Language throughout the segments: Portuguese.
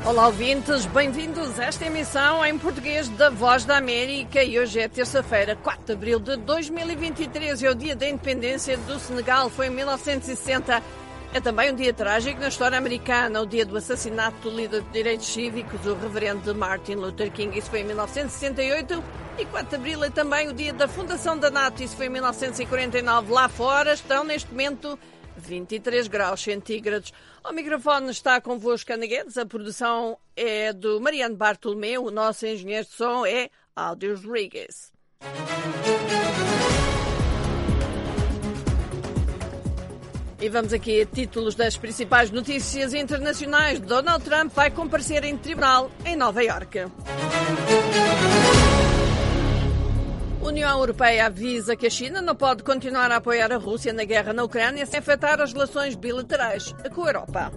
Olá, ouvintes, bem-vindos a esta emissão em português da Voz da América e hoje é terça-feira, 4 de abril de 2023 e é o dia da independência do Senegal, foi em 1960. É também um dia trágico na história americana, o dia do assassinato do líder de direitos cívicos, o reverendo Martin Luther King, isso foi em 1968. E 4 de abril é também o dia da fundação da NATO, isso foi em 1949. Lá fora estão neste momento 23 graus centígrados. Ao microfone está convosco Ana Guedes, a produção é do Mariano Bartolomeu, o nosso engenheiro de som é Aldir Rodrigues. E vamos aqui a títulos das principais notícias internacionais. Donald Trump vai comparecer em tribunal em Nova Iorque. A União Europeia avisa que a China não pode continuar a apoiar a Rússia na guerra na Ucrânia sem afetar as relações bilaterais com a Europa.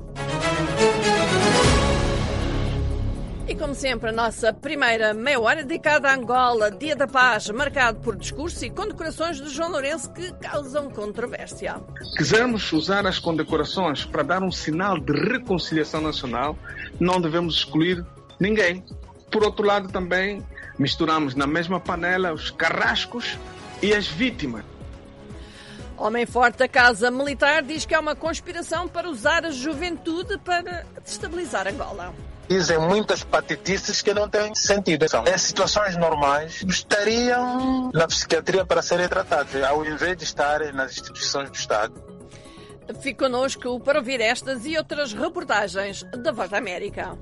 E como sempre, a nossa primeira meia hora dedicada a Angola, Dia da Paz, marcado por discurso e condecorações de João Lourenço que causam controvérsia. Quisermos usar as condecorações para dar um sinal de reconciliação nacional, não devemos excluir ninguém. Por outro lado, também misturamos na mesma panela os carrascos e as vítimas. Homem forte da Casa Militar diz que é uma conspiração para usar a juventude para destabilizar Angola. Dizem muitas patetices que não têm sentido. Em situações normais, estariam na psiquiatria para serem tratados, ao invés de estarem nas instituições do Estado. Fique connosco para ouvir estas e outras reportagens da Voz da América.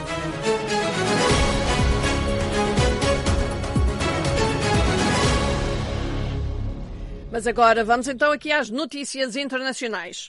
Mas agora vamos então aqui às notícias internacionais.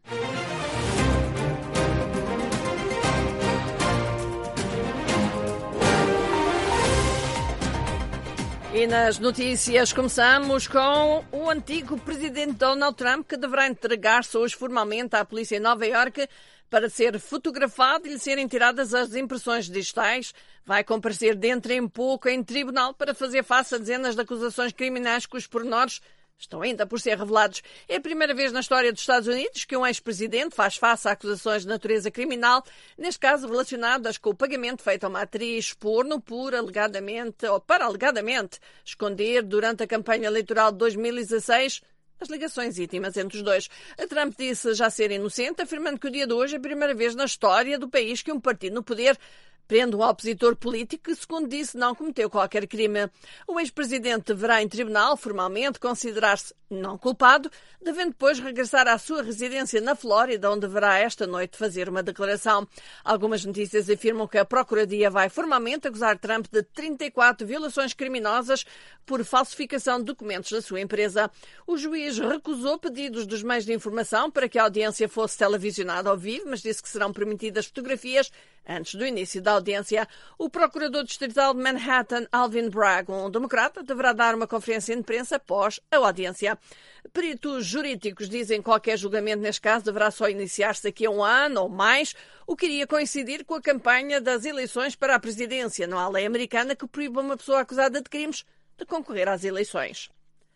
E nas notícias começamos com o antigo presidente Donald Trump, que deverá entregar-se hoje formalmente à polícia em Nova Iorque para ser fotografado e lhe serem tiradas as impressões digitais. Vai comparecer dentro em pouco em tribunal para fazer face a dezenas de acusações criminais cujos pormenores estão ainda por ser revelados. É a primeira vez na história dos Estados Unidos que um ex-presidente faz face a acusações de natureza criminal, neste caso relacionadas com o pagamento feito a uma atriz porno por alegadamente esconder durante a campanha eleitoral de 2016 as ligações íntimas entre os dois. A Trump disse já ser inocente, afirmando que o dia de hoje é a primeira vez na história do país que um partido no poder prende um opositor político que, segundo disse, não cometeu qualquer crime. O ex-presidente deverá em tribunal formalmente considerar-se não culpado, devendo depois regressar à sua residência na Flórida, onde deverá esta noite fazer uma declaração. Algumas notícias afirmam que a Procuradoria vai formalmente acusar Trump de 34 violações criminosas por falsificação de documentos da sua empresa. O juiz recusou pedidos dos meios de informação para que a audiência fosse televisionada ao vivo, mas disse que serão permitidas fotografias antes do início da audiência. O procurador distrital de Manhattan, Alvin Bragg, um democrata, deverá dar uma conferência de imprensa após a audiência. Peritos jurídicos dizem que qualquer julgamento neste caso deverá só iniciar-se daqui a um ano ou mais, o que iria coincidir com a campanha das eleições para a presidência. Não há lei americana que proíba uma pessoa acusada de crimes de concorrer às eleições.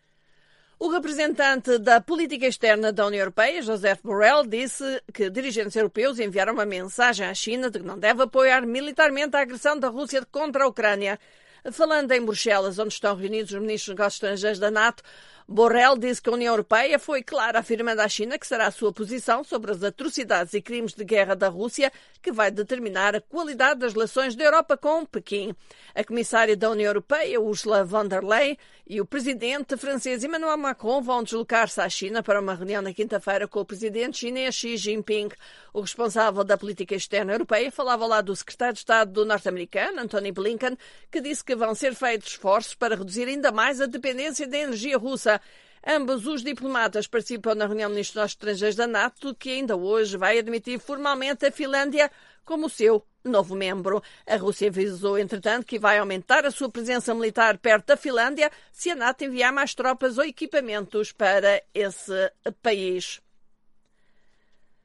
O representante da política externa da União Europeia, Josep Borrell, disse que dirigentes europeus enviaram uma mensagem à China de que não deve apoiar militarmente a agressão da Rússia contra a Ucrânia. Falando em Bruxelas, onde estão reunidos os ministros dos negócios estrangeiros da NATO, Borrell disse que a União Europeia foi clara, afirmando à China que será a sua posição sobre as atrocidades e crimes de guerra da Rússia que vai determinar a qualidade das relações da Europa com Pequim. A comissária da União Europeia, Ursula von der Leyen, e o presidente francês Emmanuel Macron vão deslocar-se à China para uma reunião na quinta-feira com o presidente chinês Xi Jinping. O responsável da política externa europeia falava lá do secretário de Estado norte-americano, Antony Blinken, que disse que vão ser feitos esforços para reduzir ainda mais a dependência da energia russa. Ambos os diplomatas participam na reunião de ministros dos estrangeiros da NATO, que ainda hoje vai admitir formalmente a Finlândia como seu novo membro. A Rússia avisou, entretanto, que vai aumentar a sua presença militar perto da Finlândia se a NATO enviar mais tropas ou equipamentos para esse país.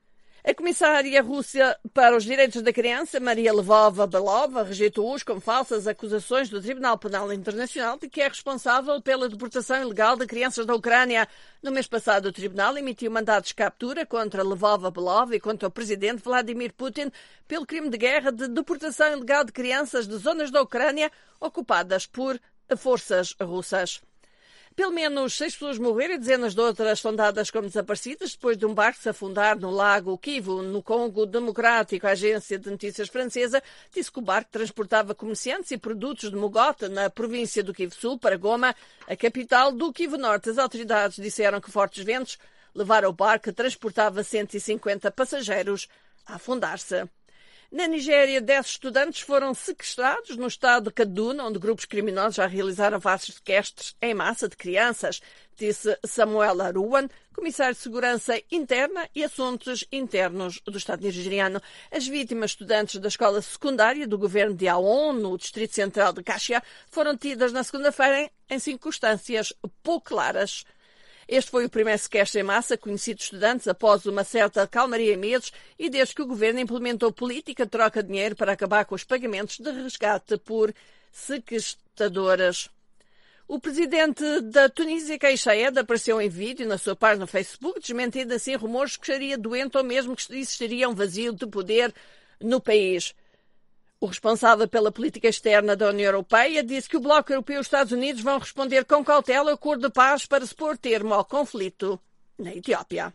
A comissária russa para os Direitos da Criança, Maria Lvova-Belova, rejeitou-os como falsas acusações do Tribunal Penal Internacional de que é responsável pela deportação ilegal de crianças da Ucrânia. No mês passado, o Tribunal emitiu mandados de captura contra Lvova-Belova e contra o presidente Vladimir Putin pelo crime de guerra de deportação ilegal de crianças de zonas da Ucrânia ocupadas por forças russas. Pelo menos 6 pessoas morreram e dezenas de outras são dadas como desaparecidas depois de um barco se afundar no lago Kivu, no Congo Democrático. A agência de notícias francesa disse que o barco transportava comerciantes e produtos de Mogota, na província do Kivu Sul, para Goma, a capital do Kivu Norte. As autoridades disseram que fortes ventos levaram o barco que transportava 150 passageiros a afundar-se. Na Nigéria, 10 estudantes foram sequestrados no estado de Kaduna, onde grupos criminosos já realizaram vários sequestros em massa de crianças, disse Samuel Aruan, comissário de Segurança Interna e Assuntos Internos do Estado nigeriano. As vítimas, estudantes da escola secundária do governo de Aon, no distrito central de Kasia, foram tidas na segunda-feira em circunstâncias pouco claras. Este foi o primeiro sequestro em massa conhecido de estudantes após uma certa calmaria e medos e desde que o governo implementou política de troca de dinheiro para acabar com os pagamentos de resgate por sequestradoras. O presidente da Tunísia, Kais Saied, apareceu em vídeo na sua página no Facebook, desmentindo assim rumores que estaria doente ou mesmo que existiria um vazio de poder no país. O responsável pela política externa da União Europeia disse que o Bloco Europeu e os Estados Unidos vão responder com cautela ao acordo de paz para se pôr termo ao conflito na Etiópia.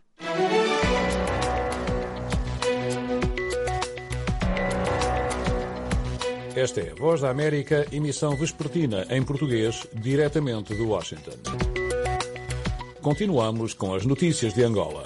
Esta é a Voz da América, emissão vespertina em português, diretamente de Washington. Continuamos com as notícias de Angola.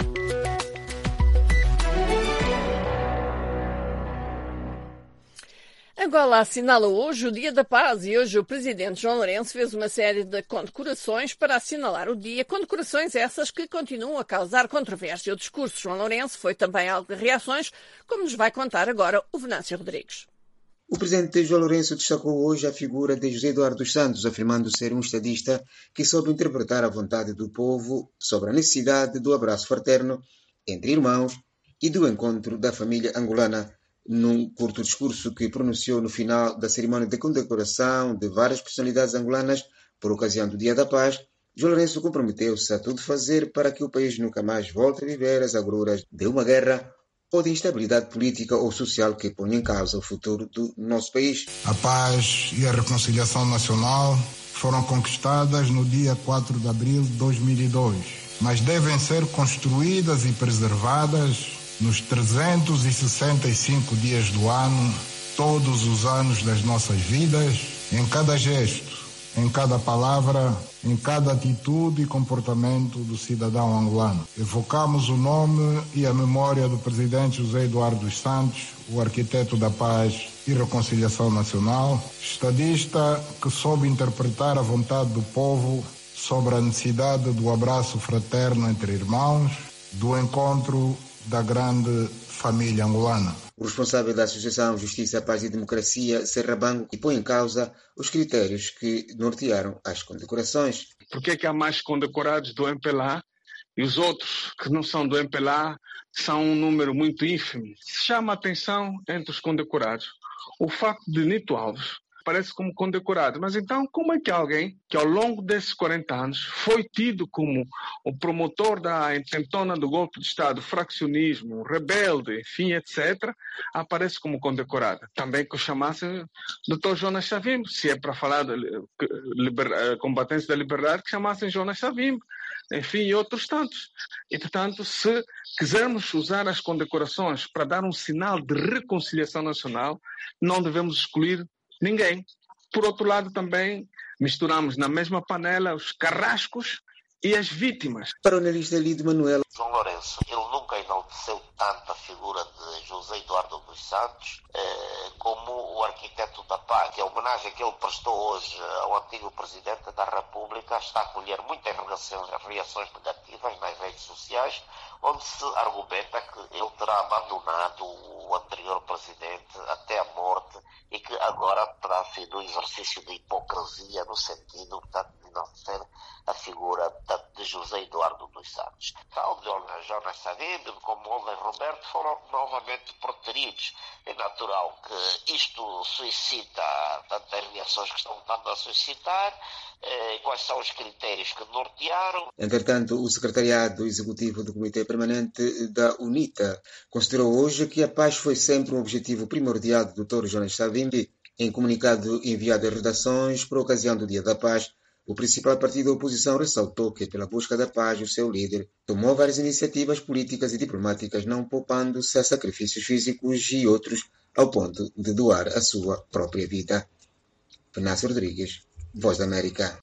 Angola assinala hoje o Dia da Paz e hoje o presidente João Lourenço fez uma série de condecorações para assinalar o dia. Condecorações essas que continuam a causar controvérsia. O discurso de João Lourenço foi também algo de reações, como nos vai contar agora o Venâncio Rodrigues. O presidente João Lourenço destacou hoje a figura de José Eduardo dos Santos, afirmando ser um estadista que soube interpretar a vontade do povo sobre a necessidade do abraço fraterno entre irmãos e do encontro da família angolana. Num curto discurso que pronunciou no final da cerimônia de condecoração de várias personalidades angolanas por ocasião do Dia da Paz, João Lourenço comprometeu-se a tudo fazer para que o país nunca mais volte a viver as agruras de uma guerra ou de instabilidade política ou social que ponha em causa o futuro do nosso país. A paz e a reconciliação nacional foram conquistadas no dia 4 de abril de 2002, mas devem ser construídas e preservadas nos 365 dias do ano, todos os anos das nossas vidas, em cada gesto, em cada palavra, em cada atitude e comportamento do cidadão angolano. Evocamos o nome e a memória do presidente José Eduardo dos Santos, o arquiteto da paz e reconciliação nacional, estadista que soube interpretar a vontade do povo sobre a necessidade do abraço fraterno entre irmãos, do encontro da grande família angolana. O responsável da Associação Justiça, Paz e Democracia, Serra Bango, põe em causa os critérios que nortearam as condecorações. Por que há mais condecorados do MPLA e os outros que não são do MPLA são um número muito ínfimo? Chama a atenção entre os condecorados o facto de Nito Alves aparece como condecorado. Mas então, como é que alguém que ao longo desses 40 anos foi tido como o promotor da intentona do golpe de Estado, fraccionismo, rebelde, enfim, etc., aparece como condecorado? Também que o chamassem Dr. Jonas Savimbo, se é para falar de combatentes da liberdade, que chamassem Jonas Savimbo, enfim, e outros tantos. E, portanto, se quisermos usar as condecorações para dar um sinal de reconciliação nacional, não devemos excluir ninguém. Por outro lado, também misturamos na mesma panela os carrascos e as vítimas. Para o analista Lido Manuel, João Lourenço, ele nunca enalteceu tanto a figura de José Eduardo dos Santos como o arquiteto da paz. A homenagem que ele prestou hoje ao antigo Presidente da República está a colher muitas reações negativas nas redes sociais, onde se argumenta que ele terá abandonado o anterior presidente até a morte e que agora terá sido um exercício de hipocrisia no sentido, portanto, de não ser a figura tanto de José Eduardo dos Santos. Tal Jonas Savimbi como Olden Roberto foram novamente preteridos. É natural que isto suscita tantas reações que estão tanto a suscitar. Quais são os critérios que nortearam? Entretanto, o Secretariado Executivo do Comitê Permanente da UNITA considerou hoje que a paz foi sempre um objetivo primordial do Dr. Jonas Savimbi. Em comunicado enviado às redações por ocasião do Dia da Paz, o principal partido da oposição ressaltou que, pela busca da paz, o seu líder tomou várias iniciativas políticas e diplomáticas, não poupando-se a sacrifícios físicos e outros, ao ponto de doar a sua própria vida. Venâncio Rodrigues, Voz da América.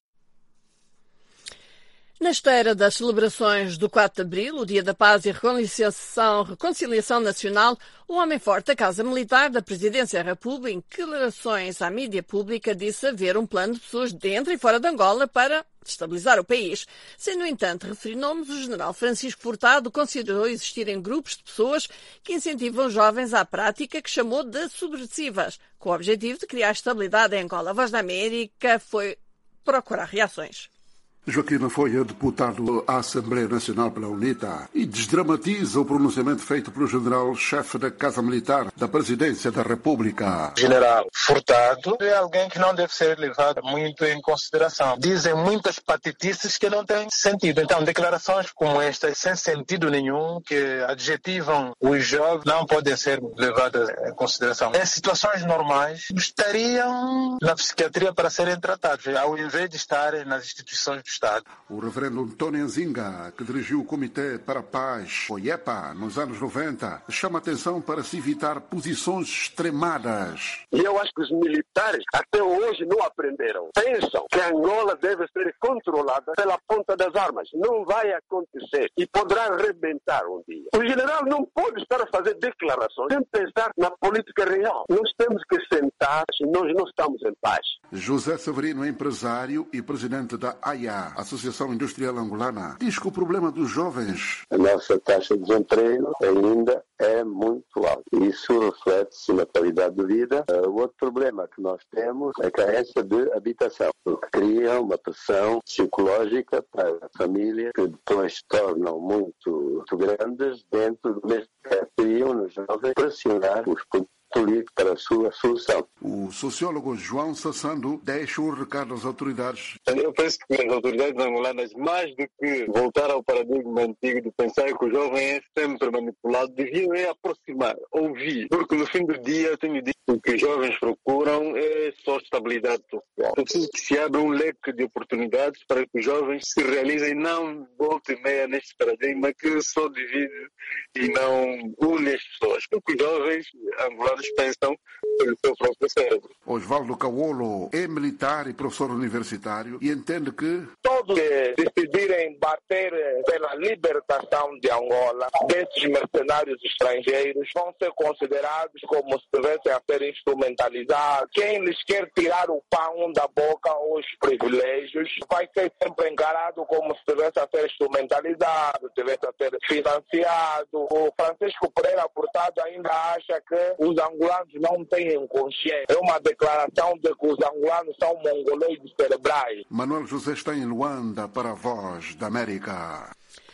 Na esteira das celebrações do 4 de Abril, o Dia da Paz e Reconciliação Nacional, o homem forte da Casa Militar da Presidência da República, em declarações à mídia pública, disse haver um plano de pessoas dentro e fora de Angola para estabilizar o país. Sem, no entanto, referir nomes, o general Francisco Furtado considerou existirem grupos de pessoas que incentivam jovens à prática que chamou de subversivas, com o objetivo de criar estabilidade em Angola. A Voz da América foi procurar reações. Joaquim Folha, deputado à Assembleia Nacional pela UNITA, e desdramatiza o pronunciamento feito pelo general-chefe da Casa Militar da Presidência da República. General Furtado é alguém que não deve ser levado muito em consideração. Dizem muitas patetices que não têm sentido. Então, declarações como estas, sem sentido nenhum, que adjetivam os jovens, não podem ser levadas em consideração. Em situações normais, estariam na psiquiatria para serem tratados, ao invés de estarem nas instituições do Estado. O reverendo Antônio Nzinga, que dirigiu o Comitê para a Paz, o IEPA, nos anos 90, chama atenção para se evitar posições extremadas. E eu acho que os militares até hoje não aprenderam. Pensam que Angola deve ser controlada pela ponta das armas. Não vai acontecer e poderá arrebentar um dia. O general não pode estar a fazer declarações sem pensar na política real. Nós temos que sentar se nós não estamos em paz. José Severino, empresário e presidente da AIA, Associação Industrial Angolana, diz que o problema dos jovens... A nossa taxa de desemprego ainda é muito alta. Isso reflete-se na qualidade de vida. O outro problema que nós temos é a carência de habitação, o que cria uma pressão psicológica para a família, que depois se tornam muito grandes dentro do mesmo que criam nos jovens pressionar os políticos para a sua solução. O sociólogo João Sassando deixa um recado às autoridades. Eu penso que as autoridades angolanas, mais do que voltar ao paradigma antigo de pensar que o jovem é sempre manipulado, deviam aproximar, ouvir, porque no fim do dia eu tenho dito que o que os jovens procuram é só estabilidade social. É preciso que se abra um leque de oportunidades para que os jovens se realizem, não volte e meia neste paradigma que só divide e não une as pessoas, porque os jovens angolanos pensam pelo seu próprio cérebro. Osvaldo Cauolo é militar e professor universitário e entende que todos que decidirem bater pela libertação de Angola desses mercenários estrangeiros vão ser considerados como se estivessem a ser instrumentalizados. Quem lhes quer tirar o pão da boca ou os privilégios vai ser sempre encarado como se estivesse a ser instrumentalizado, estivesse a ser financiado. O Francisco Pereira Furtado ainda acha que os angolanos não têm consciência. É uma declaração de que os angolanos são mongoloides cerebrais. Manuel José está em Luanda para a Voz da América.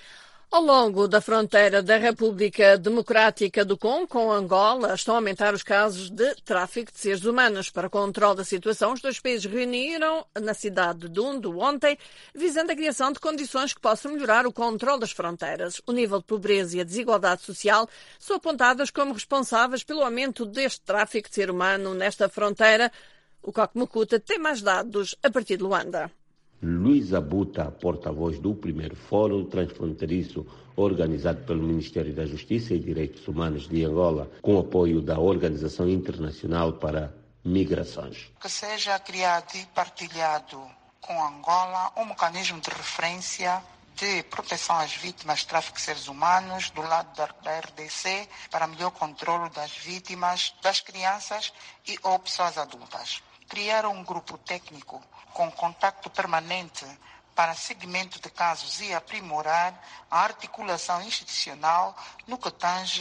Ao longo da fronteira da República Democrática do Congo com Angola, estão a aumentar os casos de tráfico de seres humanos. Para o controle da situação, os dois países reuniram na cidade de Dundo ontem, visando a criação de condições que possam melhorar o controle das fronteiras. O nível de pobreza e a desigualdade social são apontadas como responsáveis pelo aumento deste tráfico de ser humano nesta fronteira. O Coque Mucuta tem mais dados a partir de Luanda. Luís Abuta, porta-voz do primeiro Fórum Transfronteiriço organizado pelo Ministério da Justiça e Direitos Humanos de Angola, com apoio da Organização Internacional para Migrações. Que seja criado e partilhado com Angola um mecanismo de referência de proteção às vítimas de tráfico de seres humanos do lado da RDC para melhor controle das vítimas, das crianças e ou pessoas adultas. Criar um grupo técnico com contacto permanente para seguimento de casos e aprimorar a articulação institucional no que tange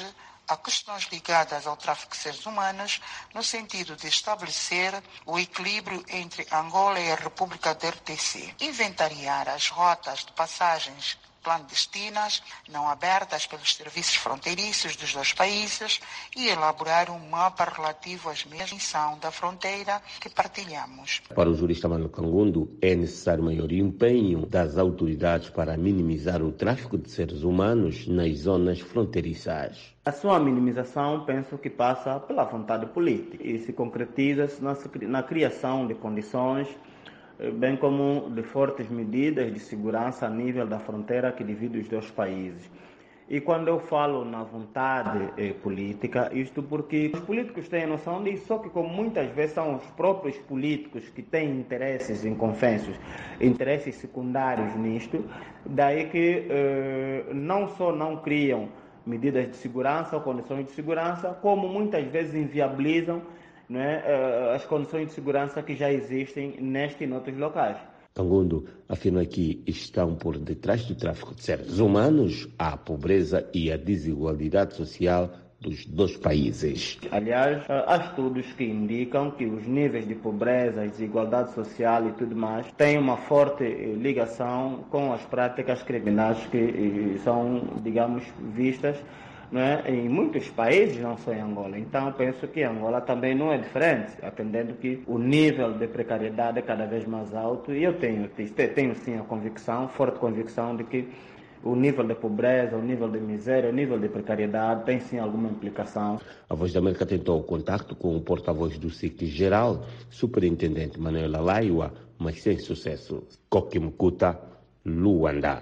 a questões ligadas ao tráfico de seres humanos, no sentido de estabelecer o equilíbrio entre Angola e a República da RDC, inventariar as rotas de passagens clandestinas não abertas pelos serviços fronteiriços dos dois países e elaborar um mapa relativo às missões da fronteira que partilhamos. Para o jurista Mano Cangundo, é necessário maior empenho das autoridades para minimizar o tráfico de seres humanos nas zonas fronteiriças. A sua minimização, penso que passa pela vontade política e se concretiza na criação de condições, bem como de fortes medidas de segurança a nível da fronteira que divide os dois países. E quando eu falo na vontade política, isto porque os políticos têm noção disso, só que como muitas vezes são os próprios políticos que têm interesses inconfessos, interesses secundários nisto, daí que não só não criam medidas de segurança ou condições de segurança, como muitas vezes inviabilizam, não é, as condições de segurança que já existem neste e noutros locais. Cangundo afirma que estão por detrás do tráfico de seres humanos a pobreza e a desigualdade social dos dois países. Aliás, há estudos que indicam que os níveis de pobreza, desigualdade social e tudo mais têm uma forte ligação com as práticas criminais que são, digamos, vistas, não é, em muitos países, não só em Angola. Então, penso que Angola também não é diferente, atendendo que o nível de precariedade é cada vez mais alto e eu tenho sim a convicção, forte convicção de que o nível de pobreza, o nível de miséria, o nível de precariedade tem sim alguma implicação. A Voz da América tentou o contacto com o porta-voz do SIC-Geral, superintendente Manuel Alaiwa, mas sem sucesso. Kokimkuta, Luanda.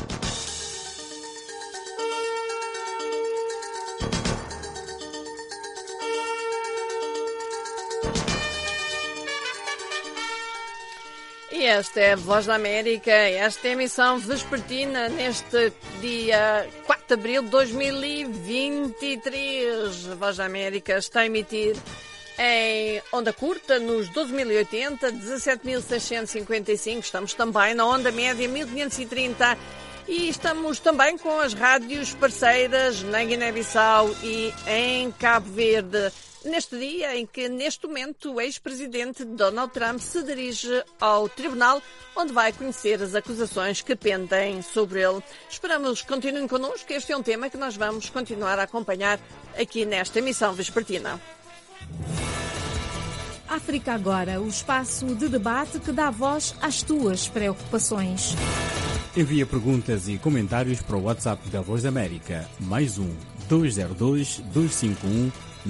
E esta é a Voz da América, esta é a emissão vespertina neste dia 4 de abril de 2023. A Voz da América está a emitir em onda curta nos 12.080, 17.655. Estamos também na onda média 1.530 e estamos também com as rádios parceiras na Guiné-Bissau e em Cabo Verde. Neste dia em que, neste momento, o ex-presidente Donald Trump se dirige ao tribunal, onde vai conhecer as acusações que pendem sobre ele. Esperamos que continuem connosco. Este é um tema que nós vamos continuar a acompanhar aqui nesta emissão vespertina. África Agora, o espaço de debate que dá voz às tuas preocupações. Envia perguntas e comentários para o WhatsApp da Voz da América, +1 202 251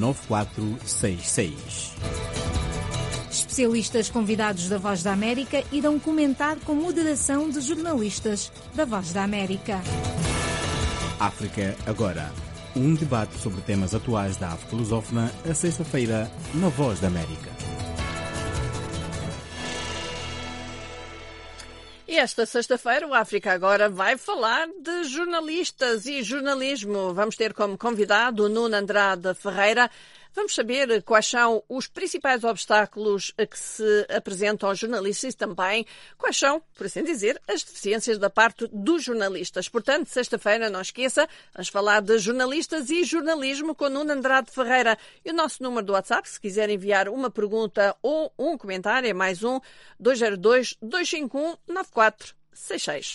9466. Especialistas convidados da Voz da América irão comentar com moderação de jornalistas da Voz da América. África Agora, um debate sobre temas atuais da África lusófona, a sexta-feira, na Voz da América. E esta sexta-feira o África Agora vai falar de jornalistas e jornalismo. Vamos ter como convidado o Nuno Andrade Ferreira. Vamos saber quais são os principais obstáculos a que se apresentam aos jornalistas e também quais são, por assim dizer, as deficiências da parte dos jornalistas. Portanto, sexta-feira, não esqueça, vamos falar de jornalistas e jornalismo com o Nuno Andrade Ferreira. E o nosso número do WhatsApp, se quiser enviar uma pergunta ou um comentário, é +1 202 251 9466.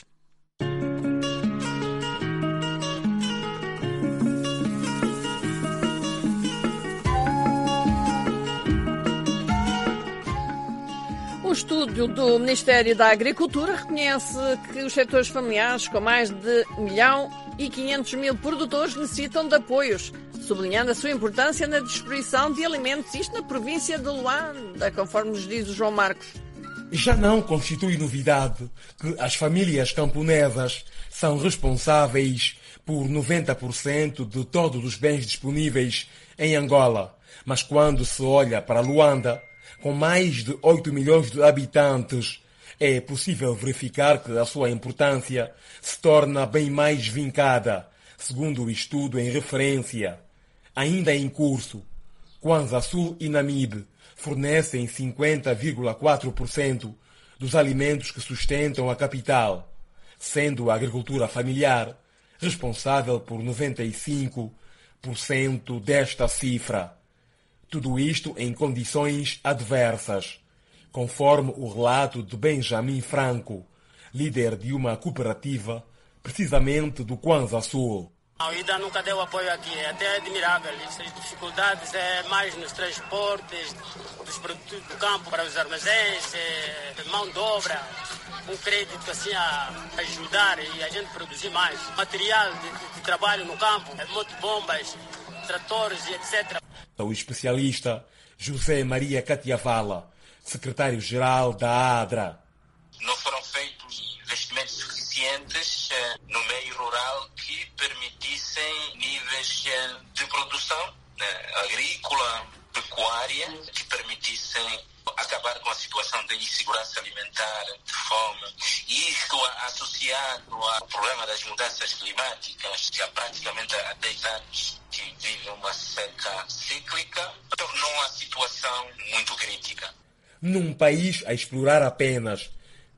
Um estudo do Ministério da Agricultura reconhece que os setores familiares com mais de 1.500.000 produtores necessitam de apoios, sublinhando a sua importância na distribuição de alimentos, isto na província de Luanda, conforme nos diz o João Marcos. Já não constitui novidade que as famílias camponesas são responsáveis por 90% de todos os bens disponíveis em Angola. Mas quando se olha para Luanda, com mais de 8 milhões de habitantes, é possível verificar que a sua importância se torna bem mais vincada, segundo o estudo em referência. Ainda em curso, Kwanza Sul e Namib fornecem 50,4% dos alimentos que sustentam a capital, sendo a agricultura familiar responsável por 95% desta cifra. Tudo isto em condições adversas, conforme o relato de Benjamin Franco, líder de uma cooperativa, precisamente do Kwanza Sul. A IDA nunca deu apoio aqui, é até admirável. As dificuldades é mais nos transportes dos produtos do campo para os armazéns, mão de obra, um crédito assim a ajudar e a gente produzir mais. Material de trabalho no campo, motobombas, tratores e etc. O especialista José Maria Catiavala, secretário-geral da ADRA. Não foram feitos investimentos suficientes no meio rural que permitissem níveis de produção agrícola, pecuária, que permitissem acabar com a situação de insegurança alimentar, de fome. E isto associado ao problema das mudanças climáticas, que há praticamente há 10 anos que vive uma seca cíclica, tornou a situação muito crítica. Num país a explorar apenas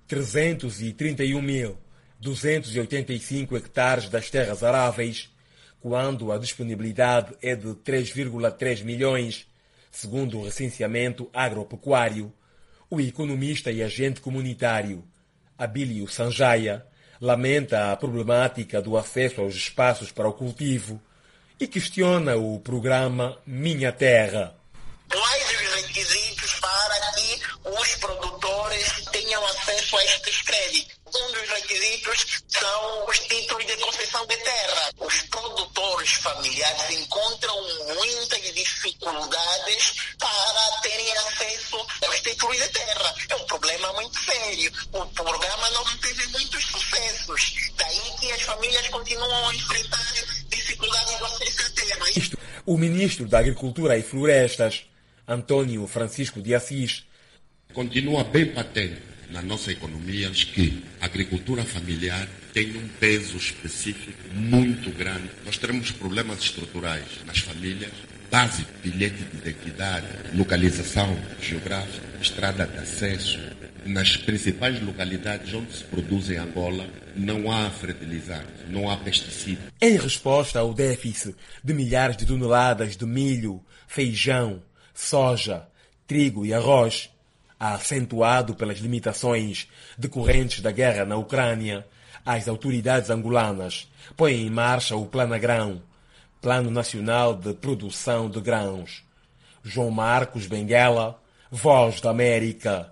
331.285 hectares das terras aráveis, quando a disponibilidade é de 3,3 milhões, segundo o recenseamento agropecuário, o economista e agente comunitário Abílio Sanjaya lamenta a problemática do acesso aos espaços para o cultivo e questiona o programa Minha Terra. Quais os requisitos para que os produtores tenham acesso a estes créditos? Um dos requisitos são os títulos de concessão de terra. Os produtores familiares encontram muitas dificuldades para terem acesso aos títulos de terra. É um problema muito sério. O programa não teve muitos sucessos. Daí que as famílias continuam a enfrentar dificuldades de acesso à terra. O ministro da Agricultura e Florestas, Antônio Francisco de Assis, continua bem patente na nossa economia que a agricultura familiar tem um peso específico muito grande. Nós teremos problemas estruturais nas famílias, base, bilhete de identidade, localização geográfica, estrada de acesso. Nas principais localidades onde se produz em Angola, não há fertilizantes, não há pesticidas. Em resposta ao déficit de milhares de toneladas de milho, feijão, soja, trigo e arroz, acentuado pelas limitações decorrentes da guerra na Ucrânia, as autoridades angolanas põem em marcha o Planagrão, Plano Nacional de Produção de Grãos. João Marcos Benguela, Voz da América.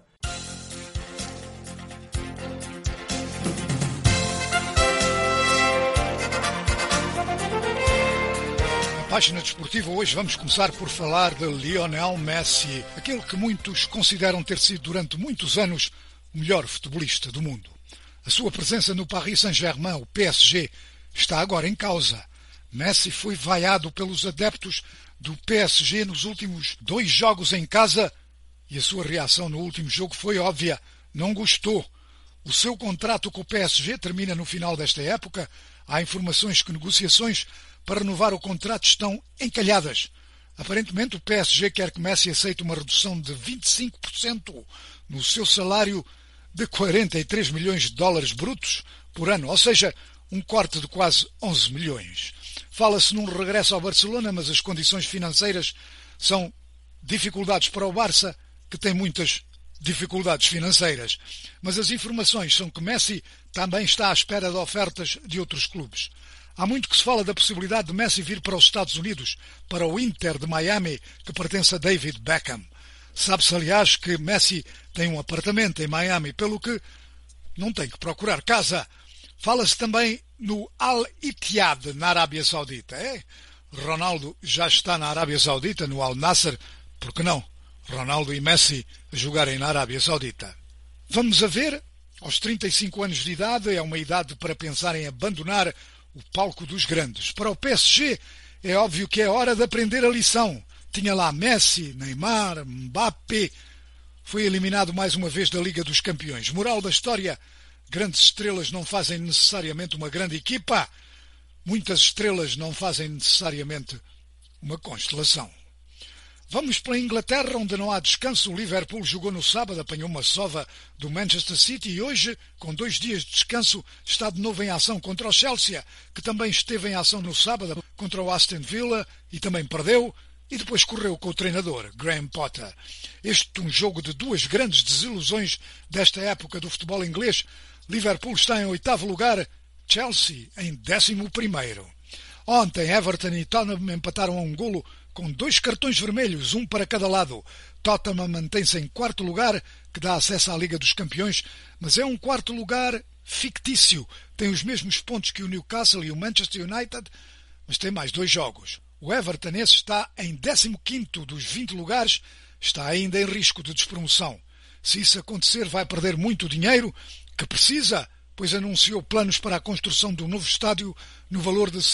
Página desportiva, hoje vamos começar por falar de Lionel Messi, aquele que muitos consideram ter sido durante muitos anos o melhor futebolista do mundo. A sua presença no Paris Saint-Germain, o PSG, está agora em causa. Messi foi vaiado pelos adeptos do PSG nos últimos 2 jogos em casa e a sua reação no último jogo foi óbvia, não gostou. O seu contrato com o PSG termina no final desta época. Há informações que negociações para renovar o contrato estão encalhadas. Aparentemente o PSG quer que Messi aceite uma redução de 25% no seu salário de 43 milhões de dólares brutos por ano, ou seja, um corte de quase 11 milhões. Fala-se num regresso ao Barcelona, mas as condições financeiras são dificuldades para o Barça, que tem muitas dificuldades financeiras. Mas as informações são que Messi também está à espera de ofertas de outros clubes. Há muito que se fala da possibilidade de Messi vir para os Estados Unidos, para o Inter de Miami, que pertence a David Beckham. Sabe-se, aliás, que Messi tem um apartamento em Miami, pelo que não tem que procurar casa. Fala-se também no Al-Ittihad, na Arábia Saudita. Ronaldo já está na Arábia Saudita, no Al-Nassr, por que não? Ronaldo e Messi a jogarem na Arábia Saudita. Vamos a ver, aos 35 anos de idade, é uma idade para pensar em abandonar o palco dos grandes. Para o PSG, é óbvio que é hora de aprender a lição. Tinha lá Messi, Neymar, Mbappé. Foi eliminado mais uma vez da Liga dos Campeões. Moral da história, grandes estrelas não fazem necessariamente uma grande equipa. Muitas estrelas não fazem necessariamente uma constelação. Vamos para a Inglaterra, onde não há descanso. O Liverpool jogou no sábado, apanhou uma sova do Manchester City e hoje, com 2 dias de descanso, está de novo em ação contra o Chelsea, que também esteve em ação no sábado contra o Aston Villa e também perdeu, e depois correu com o treinador, Graham Potter. Este um jogo de 2 grandes desilusões desta época do futebol inglês. Liverpool está em 8º lugar, Chelsea em 11º. Ontem, Everton e Tottenham empataram a 1 golo, com 2 cartões vermelhos, um para cada lado. Tottenham mantém-se em 4º lugar, que dá acesso à Liga dos Campeões, mas é um 4º lugar fictício. Tem os mesmos pontos que o Newcastle e o Manchester United, mas tem mais 2 jogos. O Everton está em 15º dos 20 lugares, está ainda em risco de despromoção. Se isso acontecer, vai perder muito dinheiro, que precisa, pois anunciou planos para a construção de um novo estádio no valor de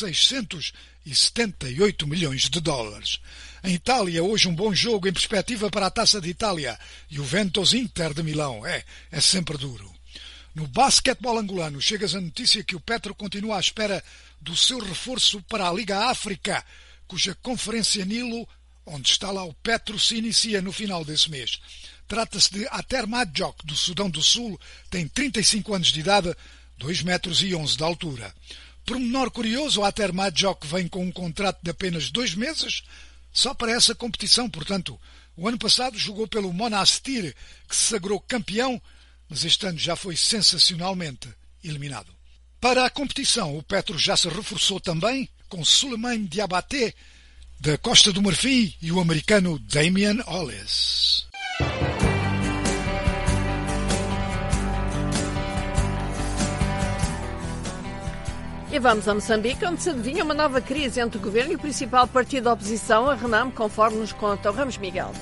678 milhões de dólares. Em Itália, hoje um bom jogo em perspectiva para a Taça de Itália. Juventus-Inter de Milão. É sempre duro. No basquetebol angolano, chega-se a notícia que o Petro continua à espera do seu reforço para a Liga África, cuja Conferência Nilo, onde está lá o Petro, se inicia no final desse mês. Trata-se de Ater Madjok, do Sudão do Sul, tem 35 anos de idade, 2,11 metros de altura. Por menor curioso, o Ater Madjok vem com um contrato de apenas 2 meses, só para essa competição. Portanto, o ano passado jogou pelo Monastir, que se sagrou campeão, mas este ano já foi sensacionalmente eliminado. Para a competição, o Petro já se reforçou também com Souleymane Diabaté, da Costa do Marfim, e o americano Damian Hollis. E vamos a Moçambique, onde se adivinha uma nova crise entre o governo e o principal partido da oposição, a Renamo, conforme nos conta o Ramos Miguel.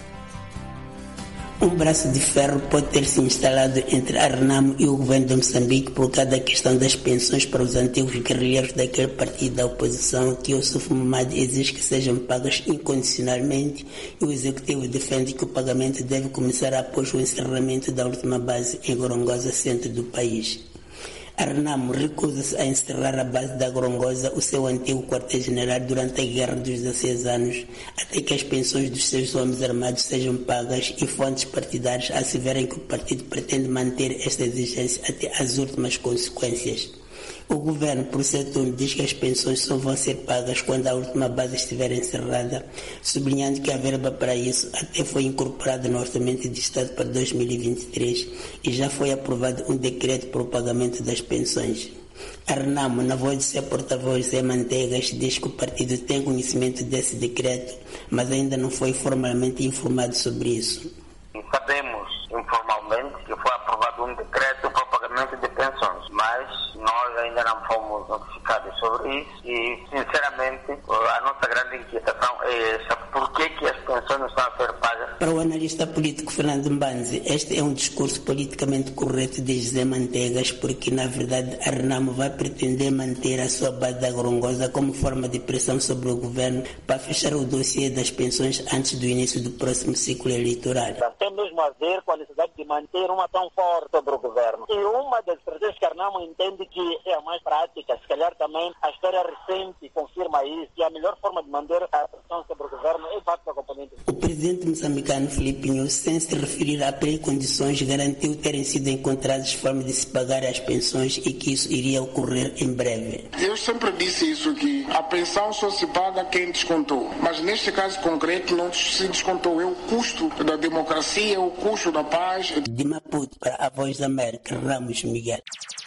Um braço de ferro pode ter se instalado entre a Renamo e o governo de Moçambique por causa da questão das pensões para os antigos guerrilheiros daquele partido da oposição, que o Suf Mamad exige que sejam pagas incondicionalmente, e o executivo defende que o pagamento deve começar após o encerramento da última base em Gorongosa, centro do país. A Renamo recusa-se a encerrar a base da Gorongosa, o seu antigo quartel-general, durante a Guerra dos 16 anos, até que as pensões dos seus homens armados sejam pagas, e fontes partidárias asseveram que o partido pretende manter esta exigência até as últimas consequências. O governo, por seu turno, diz que as pensões só vão ser pagas quando a última base estiver encerrada, sublinhando que a verba para isso até foi incorporada no Orçamento de Estado para 2023 e já foi aprovado um decreto para o pagamento das pensões. A Renamo, na voz de seu porta-voz, Zé Manteigas, diz que o partido tem conhecimento desse decreto, mas ainda não foi formalmente informado sobre isso. Sabemos informalmente que foi aprovado um decreto para o pagamento de pensões, mas nós ainda não fomos notificados sobre isso e, sinceramente, a nossa grande inquietação é essa: por que as pensões não estão a ser pagas? Para o analista político Fernando Mbanzi, este é um discurso politicamente correto de José Manteigas, porque, na verdade, a Renamo vai pretender manter a sua base da Gorongosa como forma de pressão sobre o governo para fechar o dossiê das pensões antes do início do próximo ciclo eleitoral. Tem mesmo a ver com a necessidade de manter uma tão forte sobre o governo. E uma das estratégias que a Renamo entende que é a mais prática, se calhar também a história recente confirma isso, que a melhor forma de manter a pressão sobre o governo é parte da componente. O presidente moçambicano Filipinho, sem se referir a pré-condições, garantiu terem sido encontradas formas de se pagar as pensões e que isso iria ocorrer em breve. Eu sempre disse isso, que a pensão só se paga quem descontou, mas neste caso concreto não se descontou, é o custo da democracia, o custo da paz. De Maputo para a Voz da América, Ramos Miguel.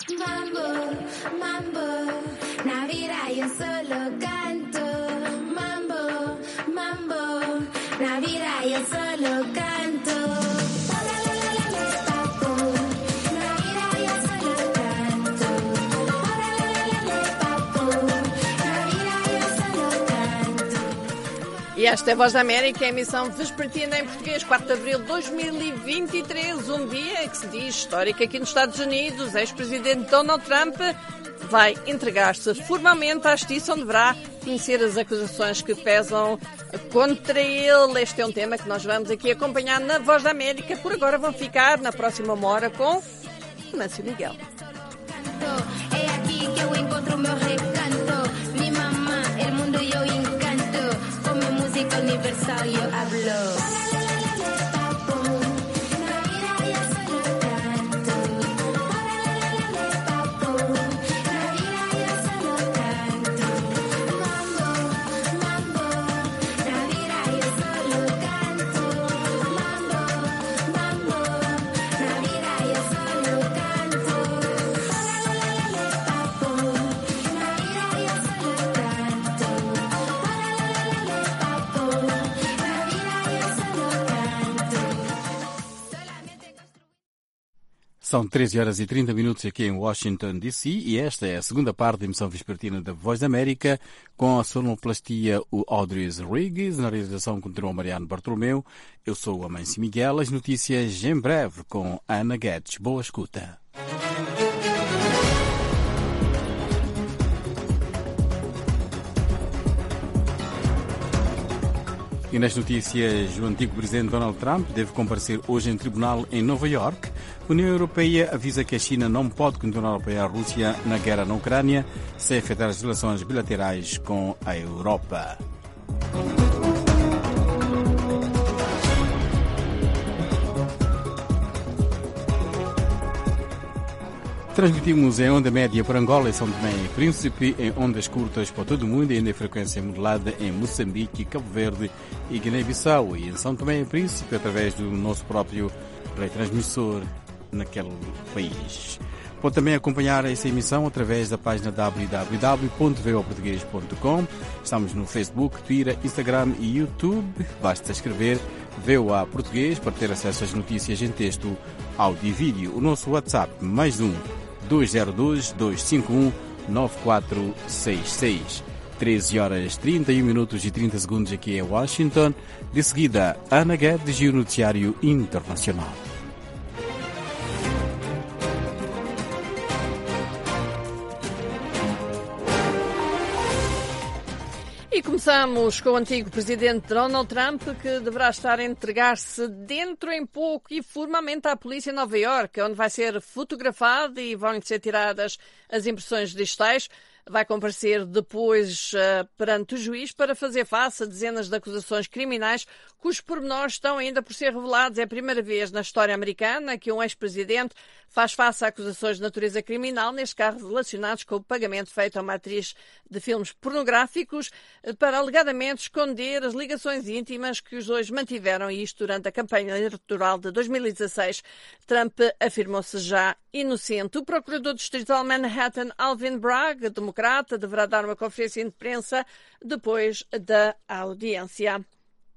Mambo, mambo, na vida yo solo canto. Mambo, mambo, na vida yo solo canto. E esta é a Voz da América, a emissão vespertina em português, 4 de abril de 2023, um dia que se diz histórico aqui nos Estados Unidos. Ex-presidente Donald Trump vai entregar-se formalmente à justiça, onde deverá conhecer as acusações que pesam contra ele. Este é um tema que nós vamos aqui acompanhar na Voz da América. Por agora vão ficar na próxima hora com Nancy Miguel. É aqui que eu encontro o meu recanto. Mi mamá, el mundo eu encanto. Como música universal. como yo hablo. São 13 horas e 30 minutos aqui em Washington, D.C. e esta é a segunda parte da emissão vespertina da Voz da América, com a sonoplastia o Audrey Riggs, na realização continua o Mariano Bartolomeu. Eu sou o Amancio Miguel, as notícias em breve com Ana Guedes. Boa escuta. E nas notícias, o antigo presidente Donald Trump deve comparecer hoje em tribunal em Nova York. A União Europeia avisa que a China não pode continuar a apoiar a Rússia na guerra na Ucrânia sem afetar as relações bilaterais com a Europa. Transmitimos em onda média para Angola e São Tomé e Príncipe, em ondas curtas para todo o mundo e ainda em frequência modulada em Moçambique, Cabo Verde e Guiné-Bissau, e em São Tomé e Príncipe através do nosso próprio retransmissor naquele país. Pode também acompanhar essa emissão através da página www.voaportugues.com. Estamos no Facebook, Twitter, Instagram e YouTube. Basta escrever VOA Português para ter acesso às notícias em texto, áudio e vídeo. O nosso WhatsApp, mais 202-251-9466. 13 horas 31 minutos e 30 segundos aqui em Washington. De seguida, Ana Guedes e o noticiário internacional. E começamos com o antigo presidente Donald Trump, que deverá estar a entregar-se dentro em pouco e formalmente à polícia em Nova Iorque, onde vai ser fotografado e vão ser tiradas as impressões digitais. Vai comparecer depois perante o juiz para fazer face a dezenas de acusações criminais cujos pormenores estão ainda por ser revelados. É a primeira vez na história americana que um ex-presidente faz face a acusações de natureza criminal, neste caso relacionados com o pagamento feito a uma atriz de filmes pornográficos para alegadamente esconder as ligações íntimas que os dois mantiveram, e isto durante a campanha eleitoral de 2016. Trump afirmou-se já inocente. O procurador distrital Manhattan, Alvin Bragg, democrata, deverá dar uma conferência de imprensa depois da audiência.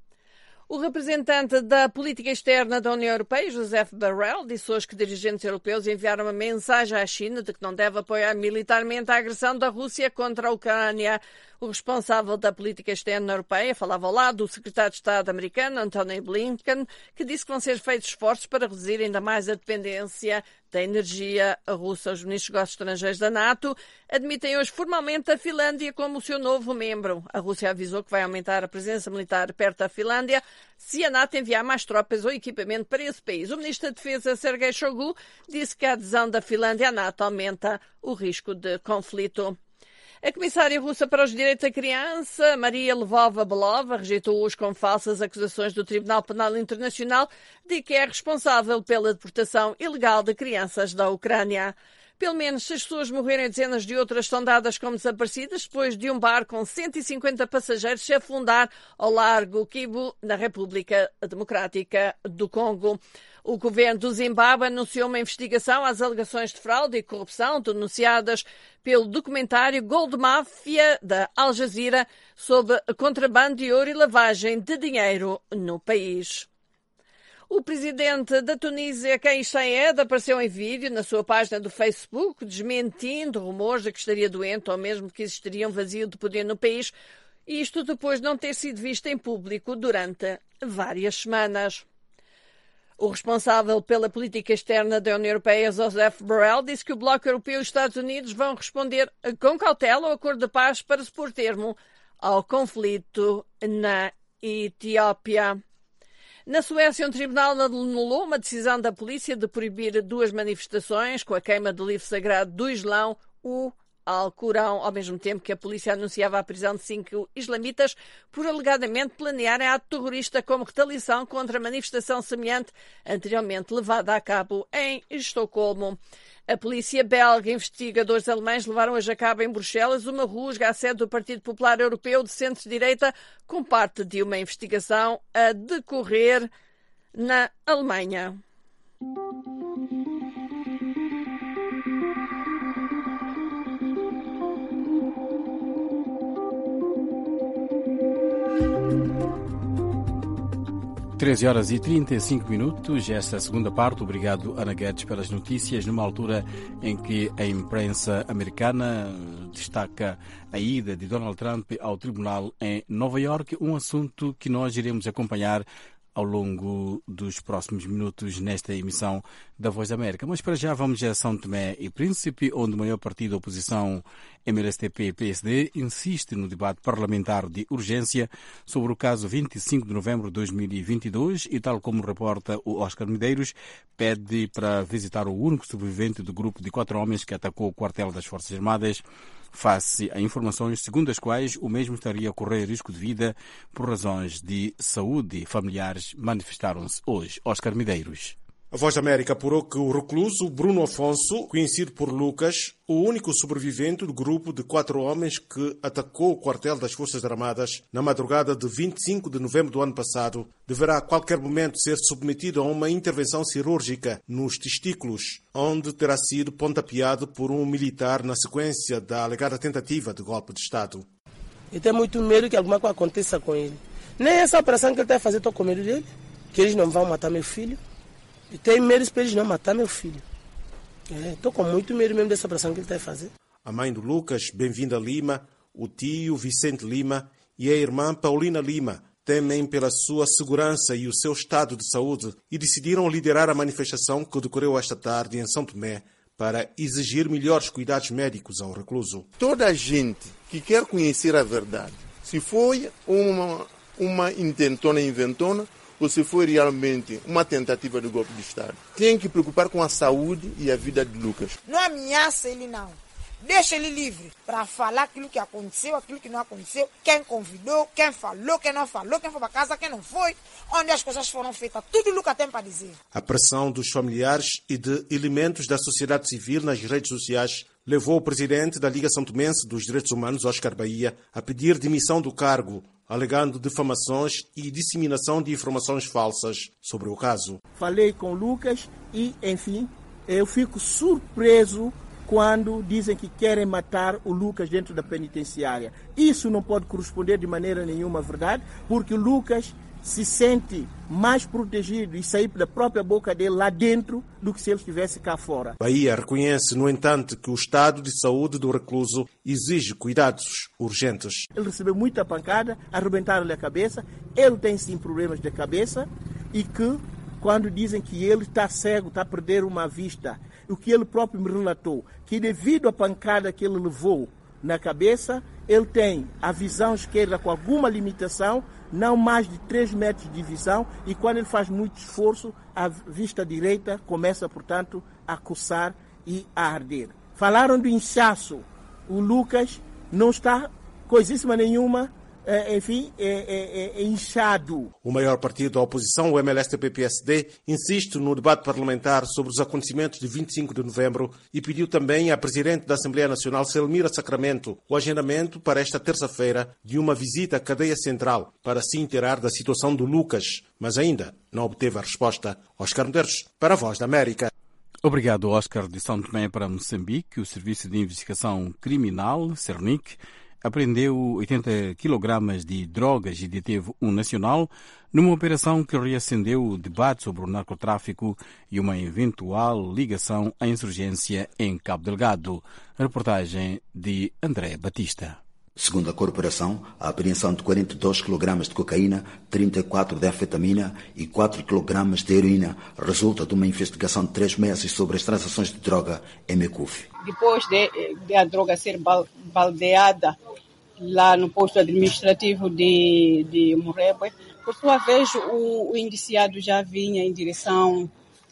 O representante da política externa da União Europeia, Josep Borrell, disse hoje que dirigentes europeus enviaram uma mensagem à China de que não deve apoiar militarmente a agressão da Rússia contra a Ucrânia. O responsável da política externa europeia falava ao lado do secretário de Estado americano, Antony Blinken, que disse que vão ser feitos esforços para reduzir ainda mais a dependência da energia russa. Os ministros dos negócios estrangeiros da NATO admitem hoje formalmente a Finlândia como o seu novo membro. A Rússia avisou que vai aumentar a presença militar perto da Finlândia se a NATO enviar mais tropas ou equipamento para esse país. O ministro da Defesa, Sergei Shoigu, disse que a adesão da Finlândia à NATO aumenta o risco de conflito. A comissária russa para os direitos da criança, Maria Lvova-Belova, rejeitou hoje com falsas acusações do Tribunal Penal Internacional de que é responsável pela deportação ilegal de crianças da Ucrânia. Pelo menos 6 pessoas morreram e dezenas de outras são dadas como desaparecidas depois de um barco com 150 passageiros se afundar ao largo Kivu, na República Democrática do Congo. O governo do Zimbábue anunciou uma investigação às alegações de fraude e corrupção denunciadas pelo documentário Gold Mafia da Al Jazeera sobre contrabando de ouro e lavagem de dinheiro no país. O presidente da Tunísia, Kais Saied, apareceu em vídeo na sua página do Facebook, desmentindo rumores de que estaria doente ou mesmo que existiria um vazio de poder no país, isto depois de não ter sido visto em público durante várias semanas. O responsável pela política externa da União Europeia, Josep Borrell, disse que o Bloco Europeu e os Estados Unidos vão responder com cautela ao acordo de paz para se pôr termo ao conflito na Etiópia. Na Suécia, um tribunal anulou uma decisão da polícia de proibir 2 manifestações com a queima do livro sagrado do Islão, o Alcorão, ao mesmo tempo que a polícia anunciava a prisão de 5 islamitas por alegadamente planearem ato terrorista como retaliação contra a manifestação semelhante anteriormente levada a cabo em Estocolmo. A polícia belga e investigadores alemães levaram hoje a cabo em Bruxelas uma rusga à sede do Partido Popular Europeu de centro-direita com parte de uma investigação a decorrer na Alemanha. Treze horas e 35 minutos, esta segunda parte. Obrigado, Ana Guedes, pelas notícias, numa altura em que a imprensa americana destaca a ida de Donald Trump ao tribunal em Nova Iorque, um assunto que nós iremos acompanhar ao longo dos próximos minutos nesta emissão da Voz da América. Mas para já vamos a São Tomé e Príncipe, onde o maior partido da oposição, MLSTP-PSD, insiste no debate parlamentar de urgência sobre o caso 25 de novembro de 2022 e, tal como reporta o Oscar Medeiros, pede para visitar o único sobrevivente do grupo de 4 homens que atacou o quartel das Forças Armadas, face a informações segundo as quais o mesmo estaria a correr risco de vida por razões de saúde. Familiares manifestaram-se hoje. Oscar Medeiros. A Voz da América apurou que o recluso Bruno Afonso, conhecido por Lucas, o único sobrevivente do grupo de 4 homens que atacou o quartel das Forças Armadas na madrugada de 25 de novembro do ano passado, deverá a qualquer momento ser submetido a uma intervenção cirúrgica nos testículos, onde terá sido pontapeado por um militar na sequência da alegada tentativa de golpe de Estado. Eu tenho muito medo que alguma coisa aconteça com ele. Nem essa operação que ele está a fazer, estou com medo dele, que eles não vão matar meu filho. Eu tenho medo para eles não matar meu filho. Estou com muito medo mesmo dessa operação que ele está a fazer. A mãe do Lucas, Bem-vinda Lima, o tio Vicente Lima e a irmã Paulina Lima temem pela sua segurança e o seu estado de saúde e decidiram liderar a manifestação que decorreu esta tarde em São Tomé para exigir melhores cuidados médicos ao recluso. Toda a gente que quer conhecer a verdade, se foi uma intentona inventona, ou se foi realmente uma tentativa de golpe de Estado, tem que preocupar com a saúde e a vida de Lucas. Não ameaça ele não. Deixa ele livre para falar aquilo que aconteceu, aquilo que não aconteceu, quem convidou, quem falou, quem não falou, quem foi para casa, quem não foi, onde as coisas foram feitas. Tudo Lucas tem para dizer. A pressão dos familiares e de elementos da sociedade civil nas redes sociais levou o presidente da Liga Santomense dos Direitos Humanos, Oscar Bahia, a pedir demissão do cargo, alegando difamações e disseminação de informações falsas sobre o caso. Falei com o Lucas e, enfim, eu fico surpreso quando dizem que querem matar o Lucas dentro da penitenciária. Isso não pode corresponder de maneira nenhuma à verdade, porque o Lucas se sente mais protegido e sair da própria boca dele lá dentro do que se ele estivesse cá fora. Bahia reconhece, no entanto, que o estado de saúde do recluso exige cuidados urgentes. Ele recebeu muita pancada, arrebentaram-lhe a cabeça, ele tem sim problemas de cabeça e que, quando dizem que ele está cego, está a perder uma vista, o que ele próprio me relatou, que devido à pancada que ele levou na cabeça, ele tem a visão esquerda com alguma limitação, não mais de 3 metros de visão, e quando ele faz muito esforço, a vista direita começa, portanto, a coçar e a arder. Falaram do inchaço. O Lucas não está coisíssima nenhuma, inchado. O maior partido da oposição, o MLSTP-PSD, insiste no debate parlamentar sobre os acontecimentos de 25 de novembro e pediu também à Presidente da Assembleia Nacional, Selmira Sacramento, o agendamento para esta terça-feira de uma visita à cadeia central para se inteirar da situação do Lucas, mas ainda não obteve a resposta. Oscar Medeiros, para a Voz da América. Obrigado, Oscar. De São Tomé para Moçambique, o Serviço de Investigação Criminal, CERNIC, apreendeu 80 kg de drogas e deteve um nacional numa operação que reacendeu o debate sobre o narcotráfico e uma eventual ligação à insurgência em Cabo Delgado. Reportagem de André Batista. Segundo a corporação, a apreensão de 42 kg de cocaína, 34 de anfetamina e 4 kg de heroína resulta de uma investigação de 3 meses sobre as transações de droga em Mecuf. Depois de a droga ser baldeada lá no posto administrativo de Morrebe, por sua vez o indiciado já vinha em direção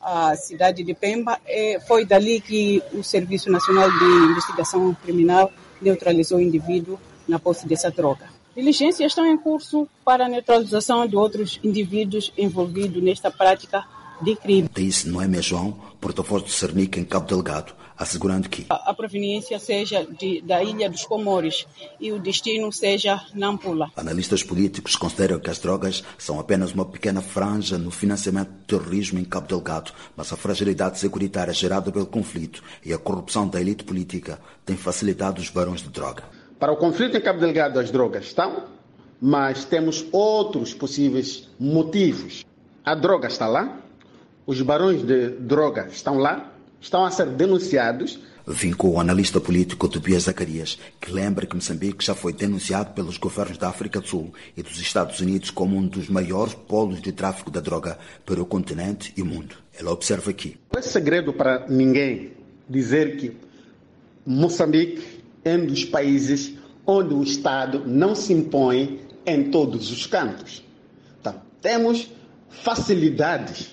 à cidade de Pemba. Foi dali que o Serviço Nacional de Investigação Criminal neutralizou o indivíduo na posse dessa droga. Diligências estão em curso para a neutralização de outros indivíduos envolvidos nesta prática de crime. Disse Noémia João, porta-voz do Cernic em Cabo Delgado, assegurando que a proveniência seja da Ilha dos Comores e o destino seja Nampula. Analistas políticos consideram que as drogas são apenas uma pequena franja no financiamento do terrorismo em Cabo Delgado, mas a fragilidade securitária gerada pelo conflito e a corrupção da elite política tem facilitado os barões de droga. Para o conflito em Cabo Delgado as drogas estão, mas temos outros possíveis motivos. A droga está lá, os barões de droga estão lá, estão a ser denunciados. Vincou o analista político Tobias Zacarias, que lembra que Moçambique já foi denunciado pelos governos da África do Sul e dos Estados Unidos como um dos maiores polos de tráfico da droga para o continente e o mundo. Ele observa aqui. Não é segredo para ninguém dizer que Moçambique é um dos países onde o Estado não se impõe em todos os cantos. Então, temos facilidades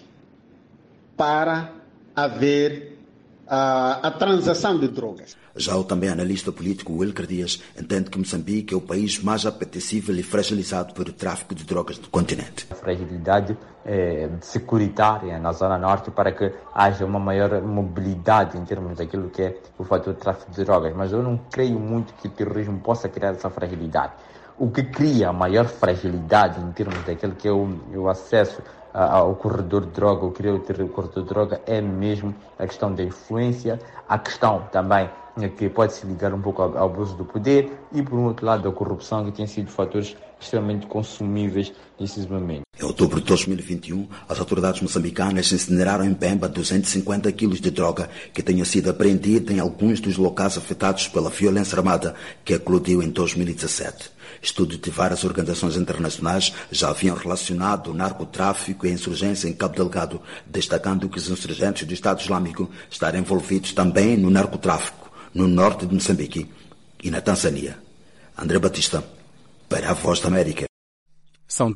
para haver a transação de drogas. Já o também analista político Wilker Dias entende que Moçambique é o país mais apetecível e fragilizado pelo tráfico de drogas do continente. A fragilidade securitária na Zona Norte para que haja uma maior mobilidade em termos daquilo que é o fator de tráfico de drogas, mas eu não creio muito que o terrorismo possa criar essa fragilidade. O que cria a maior fragilidade em termos daquilo que é o acesso ao corredor de droga, o criar o corredor de droga, é mesmo a questão da influência, a questão também que pode se ligar um pouco ao abuso do poder e, por um outro lado, a corrupção, que tem sido fatores extremamente consumíveis nesses momentos. Em outubro de 2021, as autoridades moçambicanas incineraram em Pemba 250 quilos de droga que tenham sido apreendida em alguns dos locais afetados pela violência armada que eclodiu em 2017. Estudos de várias organizações internacionais já haviam relacionado o narcotráfico e a insurgência em Cabo Delgado, destacando que os insurgentes do Estado Islâmico estarem envolvidos também no narcotráfico no norte de Moçambique e na Tanzânia. André Batista, para a Voz da América. São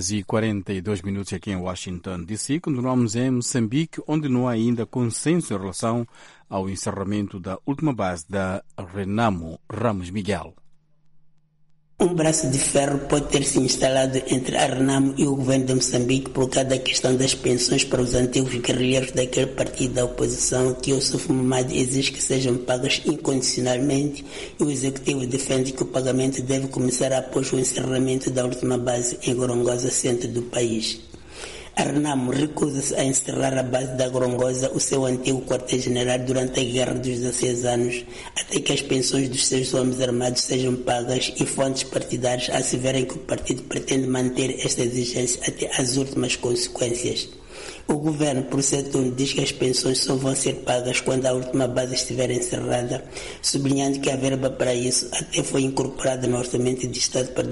13h42 aqui em Washington, D.C. Continuamos em Moçambique, onde não há ainda consenso em relação ao encerramento da última base da Renamo. Ramos Miguel. Um braço de ferro pode ter se instalado entre a Renamo e o governo de Moçambique por causa da questão das pensões para os antigos guerrilheiros daquele partido da oposição que o Yusuf Mahamadou exige que sejam pagas incondicionalmente e o executivo defende que o pagamento deve começar após o encerramento da última base em Gorongosa, centro do país. A Renamo recusa-se a encerrar a base da Gorongosa, o seu antigo quartel-general, durante a Guerra dos 16 anos, até que as pensões dos seus homens armados sejam pagas e fontes partidárias asseveram que o partido pretende manter esta exigência até as últimas consequências. O governo, por seu turno, diz que as pensões só vão ser pagas quando a última base estiver encerrada, sublinhando que a verba para isso até foi incorporada no Orçamento de Estado para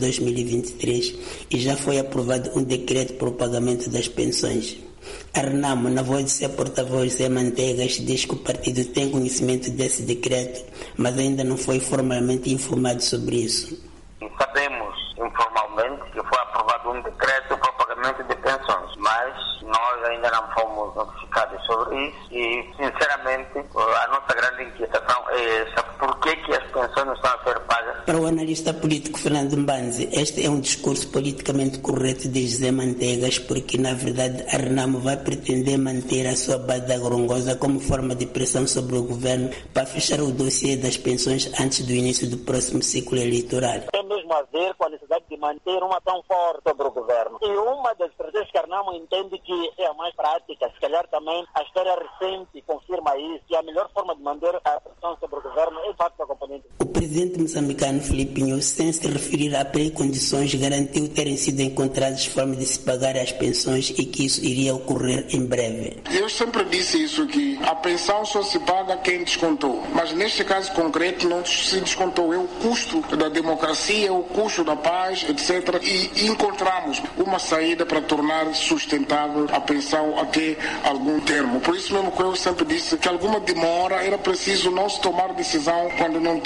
2023 e já foi aprovado um decreto para o pagamento das pensões. A Renamo, na voz de seu porta-voz Zé Manteigas, diz que o partido tem conhecimento desse decreto, mas ainda não foi formalmente informado sobre isso. Sabemos informalmente que foi aprovado um decreto para o pagamento de pensões, mas nós ainda não fomos notificados sobre isso e, sinceramente, a nossa grande inquietação é essa. Por que as pensões não estão a ser pagas? Para o analista político Fernando Mbanzi, este é um discurso politicamente correto de José Manteigas, porque, na verdade, a Renamo vai pretender manter a sua base da Gorongosa como forma de pressão sobre o governo para fechar o dossiê das pensões antes do início do próximo ciclo eleitoral. Tem mesmo a ver com a necessidade de manter uma ação forte sobre o governo. E uma das estratégias que a Renamo entende que é a mais prática, se calhar também a história recente confirma isso, que a melhor forma de manter a pressão sobre o governo é de facto a componente. O presidente moçambicano Filipinho, sem se referir a pré-condições, garantiu terem sido encontradas formas de se pagar as pensões e que isso iria ocorrer em breve. Eu sempre disse isso, que a pensão só se paga quem descontou, mas neste caso concreto não se descontou, é o custo da democracia, o custo da paz, etc. E encontramos uma saída para tornar sustentável a pensão até algum termo. Por isso mesmo que eu sempre disse que alguma demora era preciso não se tomar decisão quando não temos a certeza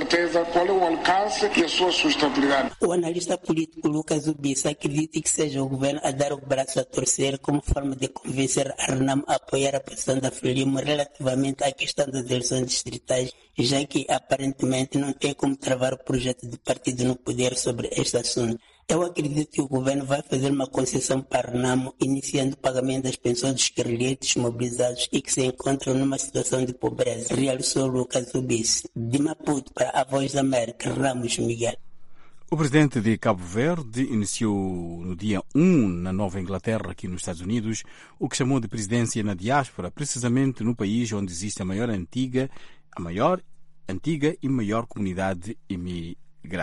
certeza qual é o alcance e a sua sustentabilidade. O analista político Lucas Ubissa acredita que seja o governo a dar o braço a torcer como forma de convencer a Renamo a apoiar a posição da Frelimo relativamente à questão das eleições distritais, já que aparentemente não tem como travar o projeto do partido no poder sobre este assunto. Eu acredito que o governo vai fazer uma concessão para Renamo, iniciando o pagamento das pensões dos guerrilheiros mobilizados e que se encontram numa situação de pobreza, realçou Lucas Ubissa. De Maputo para a Voz da América, Ramos Miguel. O presidente de Cabo Verde iniciou no dia 1 na Nova Inglaterra, aqui nos Estados Unidos, o que chamou de presidência na diáspora, precisamente no país onde existe a maior antiga e maior comunidade imigrada.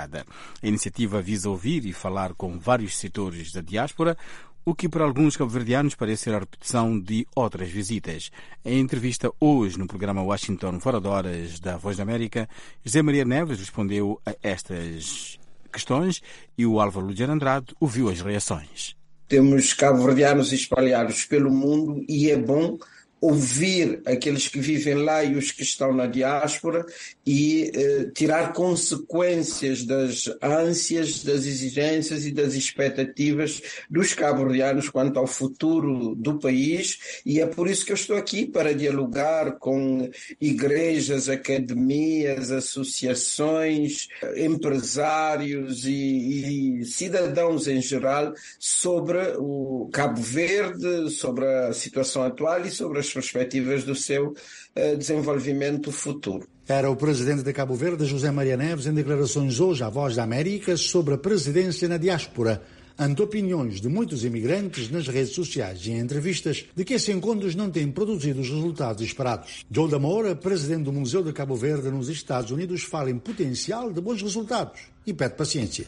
A iniciativa visa ouvir e falar com vários setores da diáspora, o que para alguns cabo-verdianos parece ser a repetição de outras visitas. Em entrevista hoje no programa Washington Fora de Horas da Voz da América, José Maria Neves respondeu a estas questões e o Álvaro Luger Andrade ouviu as reações. Temos cabo-verdianos espalhados pelo mundo e é bom ouvir aqueles que vivem lá e os que estão na diáspora e tirar consequências das ânsias, das exigências e das expectativas dos cabo-verdianos quanto ao futuro do país, e é por isso que eu estou aqui, para dialogar com igrejas, academias, associações, empresários e cidadãos em geral sobre o Cabo Verde, sobre a situação atual e sobre as perspectivas do seu desenvolvimento futuro. Era o presidente de Cabo Verde, José Maria Neves, em declarações hoje à Voz da América sobre a presidência na diáspora, ante opiniões de muitos imigrantes nas redes sociais e em entrevistas de que esses encontros não têm produzido os resultados esperados. Joe Damora, presidente do Museu de Cabo Verde nos Estados Unidos, fala em potencial de bons resultados e pede paciência.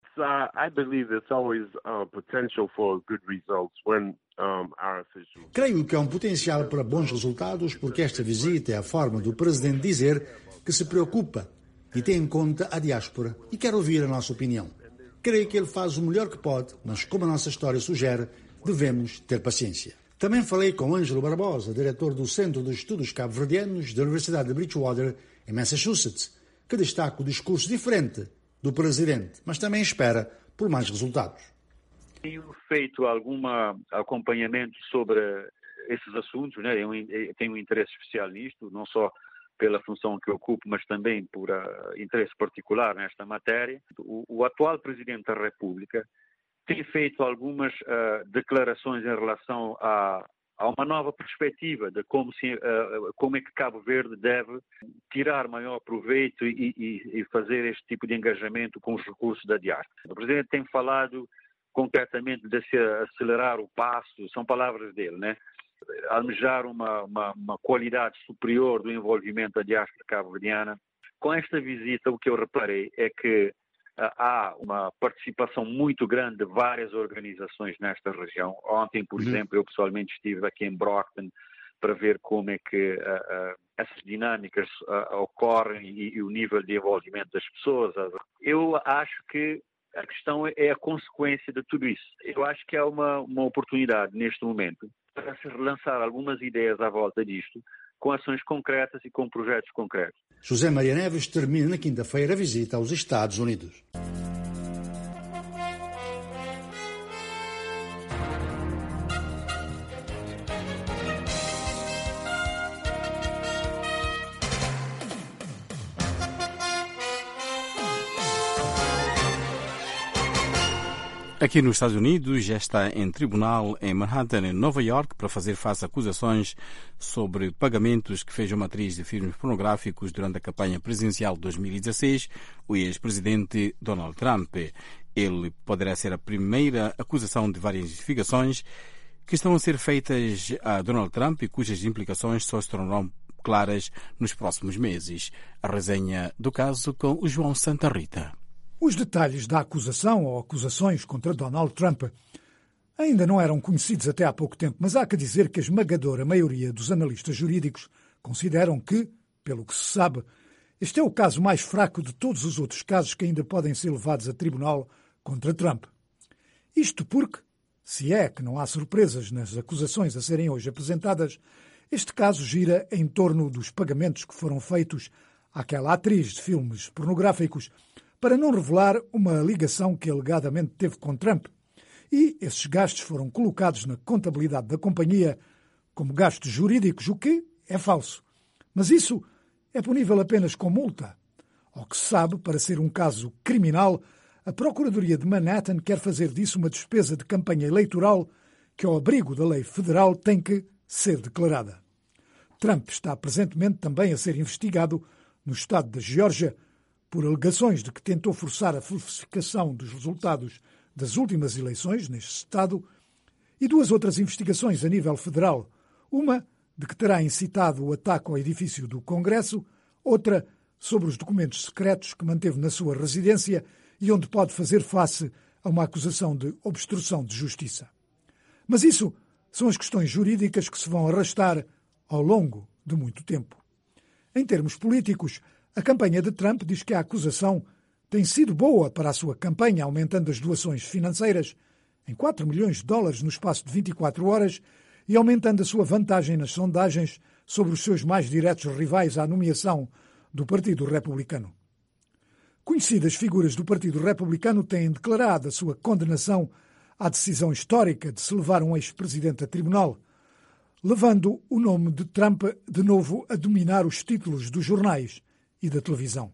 I believe there's always potential for good results when our officials... Creio que há um potencial para bons resultados porque esta visita é a forma do presidente dizer que se preocupa e tem em conta a diáspora e quer ouvir a nossa opinião. Creio que ele faz o melhor que pode, mas como a nossa história sugere, devemos ter paciência. Também falei com Ângelo Barbosa, diretor do Centro de Estudos Cabo-Verdianos da Universidade de Bridgewater, em Massachusetts, que destaca o discurso diferente do presidente, mas também espera por mais resultados. Tenho feito algum acompanhamento sobre esses assuntos, né? Eu tenho um interesse especial nisto, não só pela função que ocupo, mas também por interesse particular nesta matéria. O atual presidente da República tem feito algumas declarações em relação a uma nova perspectiva de como é que Cabo Verde deve tirar maior proveito e fazer este tipo de engajamento com os recursos da diáspora. O presidente tem falado concretamente de se acelerar o passo, são palavras dele, né? Almejar uma qualidade superior do envolvimento da diáspora cabo-verdiana. Com esta visita, o que eu reparei é que há uma participação muito grande de várias organizações nesta região. Ontem, por exemplo, eu pessoalmente estive aqui em Brockton para ver como é que essas dinâmicas ocorrem e o nível de envolvimento das pessoas. Eu acho que a questão é a consequência de tudo isso. Eu acho que há uma oportunidade neste momento para se relançar algumas ideias à volta disto, com ações concretas e com projetos concretos. José Maria Neves termina na quinta-feira a visita aos Estados Unidos. Aqui nos Estados Unidos já está em tribunal em Manhattan, em Nova York, para fazer face a acusações sobre pagamentos que fez uma atriz de filmes pornográficos durante a campanha presidencial de 2016, o ex-presidente Donald Trump. Ele poderá ser a primeira acusação de várias investigações que estão a ser feitas a Donald Trump e cujas implicações só se tornarão claras nos próximos meses. A resenha do caso com o João Santa Rita. Os detalhes da acusação ou acusações contra Donald Trump ainda não eram conhecidos até há pouco tempo, mas há que dizer que a esmagadora maioria dos analistas jurídicos consideram que, pelo que se sabe, este é o caso mais fraco de todos os outros casos que ainda podem ser levados a tribunal contra Trump. Isto porque, se é que não há surpresas nas acusações a serem hoje apresentadas, este caso gira em torno dos pagamentos que foram feitos àquela atriz de filmes pornográficos para não revelar uma ligação que alegadamente teve com Trump. E esses gastos foram colocados na contabilidade da companhia como gastos jurídicos, o que é falso. Mas isso é punível apenas com multa. Ao que se sabe, para ser um caso criminal, a Procuradoria de Manhattan quer fazer disso uma despesa de campanha eleitoral que, ao abrigo da lei federal, tem que ser declarada. Trump está presentemente também a ser investigado no estado da Geórgia por alegações de que tentou forçar a falsificação dos resultados das últimas eleições neste estado e 2 outras investigações a nível federal, uma de que terá incitado o ataque ao edifício do Congresso, outra sobre os documentos secretos que manteve na sua residência e onde pode fazer face a uma acusação de obstrução de justiça. Mas isso são as questões jurídicas que se vão arrastar ao longo de muito tempo. Em termos políticos, a campanha de Trump diz que a acusação tem sido boa para a sua campanha, aumentando as doações financeiras em $4 milhões no espaço de 24 horas e aumentando a sua vantagem nas sondagens sobre os seus mais diretos rivais à nomeação do Partido Republicano. Conhecidas figuras do Partido Republicano têm declarado a sua condenação à decisão histórica de se levar um ex-presidente a tribunal, levando o nome de Trump de novo a dominar os títulos dos jornais e da televisão.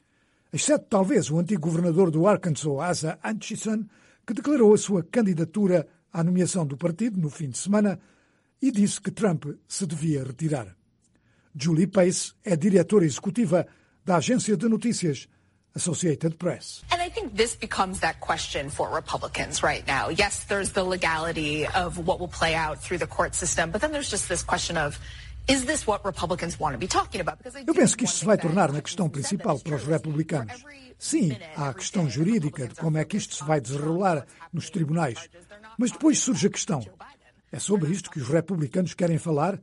Exceto talvez o antigo governador do Arkansas, Asa Hutchinson, que declarou a sua candidatura à nomeação do partido no fim de semana e disse que Trump se devia retirar. Julie Pace é diretora executiva da agência de notícias Associated Press. And I think this becomes that question for Republicans right now. Yes, there's the legality of what will play out through the court system, but then there's just this question of, is this what Republicans want to be talking about? Eu penso que isto se vai tornar na questão principal para os republicanos. Sim, há a questão jurídica de como é que isto se vai desenrolar nos tribunais. Mas depois surge a questão. É sobre isto que os republicanos querem falar?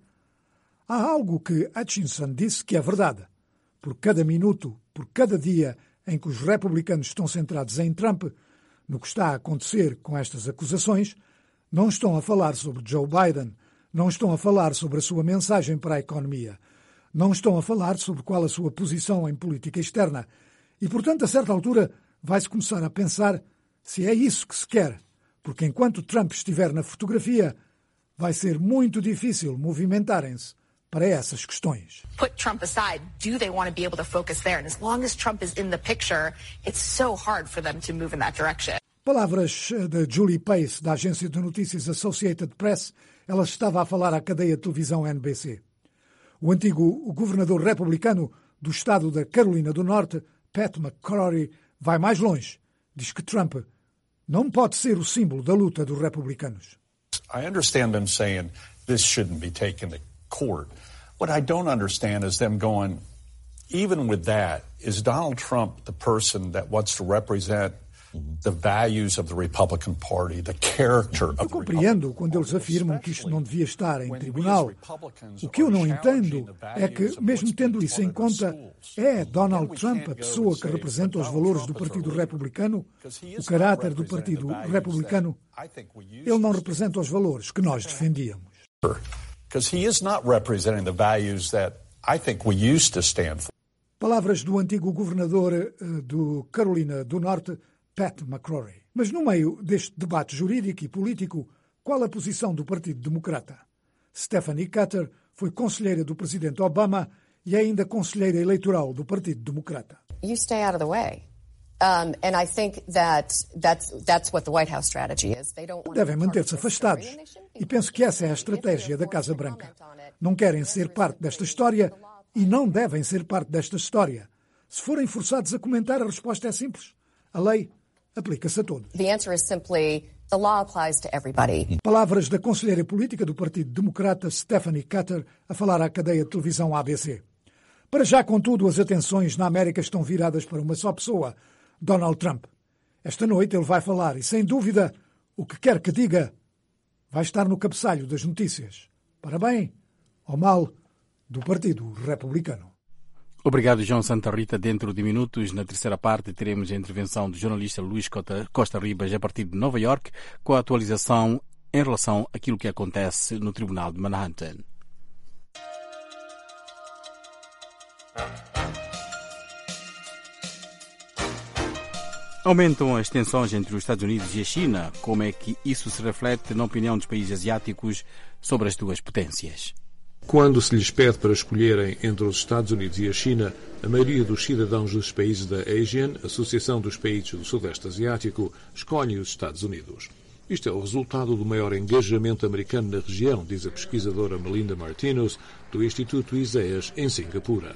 Há algo que Hutchinson disse que é verdade. Por cada minuto, por cada dia em que os republicanos estão centrados em Trump, no que está a acontecer com estas acusações, não estão a falar sobre Joe Biden, não estão a falar sobre a sua mensagem para a economia, não estão a falar sobre qual a sua posição em política externa. E, portanto, a certa altura, vai-se começar a pensar se é isso que se quer, porque enquanto Trump estiver na fotografia, vai ser muito difícil movimentarem-se para essas questões. Put Trump aside, do they want to be able to focus there? And as long as Trump is in the picture, it's so hard for them to move in that direction. Palavras de Julie Pace, da agência de notícias Associated Press. Ela estava a falar à cadeia de televisão NBC. O antigo governador republicano do estado da Carolina do Norte, Pat McCrory, vai mais longe. Diz que Trump não pode ser o símbolo da luta dos republicanos. I understand them saying this shouldn't be taken to court. What I don't understand is them going, even with that, is Donald Trump the person that wants to represent the values of the Republican Party, the character of the Republican Party? Eu compreendo quando eles afirmam que isto não devia estar em tribunal. O que eu não entendo é que, mesmo tendo isso em conta, é Donald Trump a pessoa que representa os valores do Partido Republicano, o caráter do Partido Republicano. Ele não representa os valores que nós defendíamos. Because he is not representing the values that I think we used to stand for. Palavras do antigo governador do Carolina do Norte, Pat McCrory. Mas no meio deste debate jurídico e político, qual a posição do Partido Democrata? Stephanie Cutter foi conselheira do presidente Obama e é ainda conselheira eleitoral do Partido Democrata. You stay out of the way. And I think that's what the White House strategy is. Devem manter-se afastados. E penso que essa é a estratégia da Casa Branca. Não querem ser parte desta história e não devem ser parte desta história. Se forem forçados a comentar, a resposta é simples. A lei aplica-se a todos. The answer is simply the law applies to everybody. Palavras da conselheira política do Partido Democrata, Stephanie Cutter, a falar à cadeia de televisão ABC. Para já, contudo, as atenções na América estão viradas para uma só pessoa, Donald Trump. Esta noite ele vai falar e, sem dúvida, o que quer que diga, vai estar no cabeçalho das notícias. Para bem ou mal do Partido Republicano. Obrigado, João Santa Rita. Dentro de minutos, na terceira parte, teremos a intervenção do jornalista Luís Costa Ribas a partir de Nova York, com a atualização em relação àquilo que acontece no Tribunal de Manhattan. Aumentam as tensões entre os Estados Unidos e a China. Como é que isso se reflete na opinião dos países asiáticos sobre as duas potências? Quando se lhes pede para escolherem entre os Estados Unidos e a China, a maioria dos cidadãos dos países da ASEAN, Associação dos Países do Sudeste Asiático, escolhe os Estados Unidos. Isto é o resultado do maior engajamento americano na região, diz a pesquisadora Melinda Martinez, do Instituto ISEAS, em Singapura.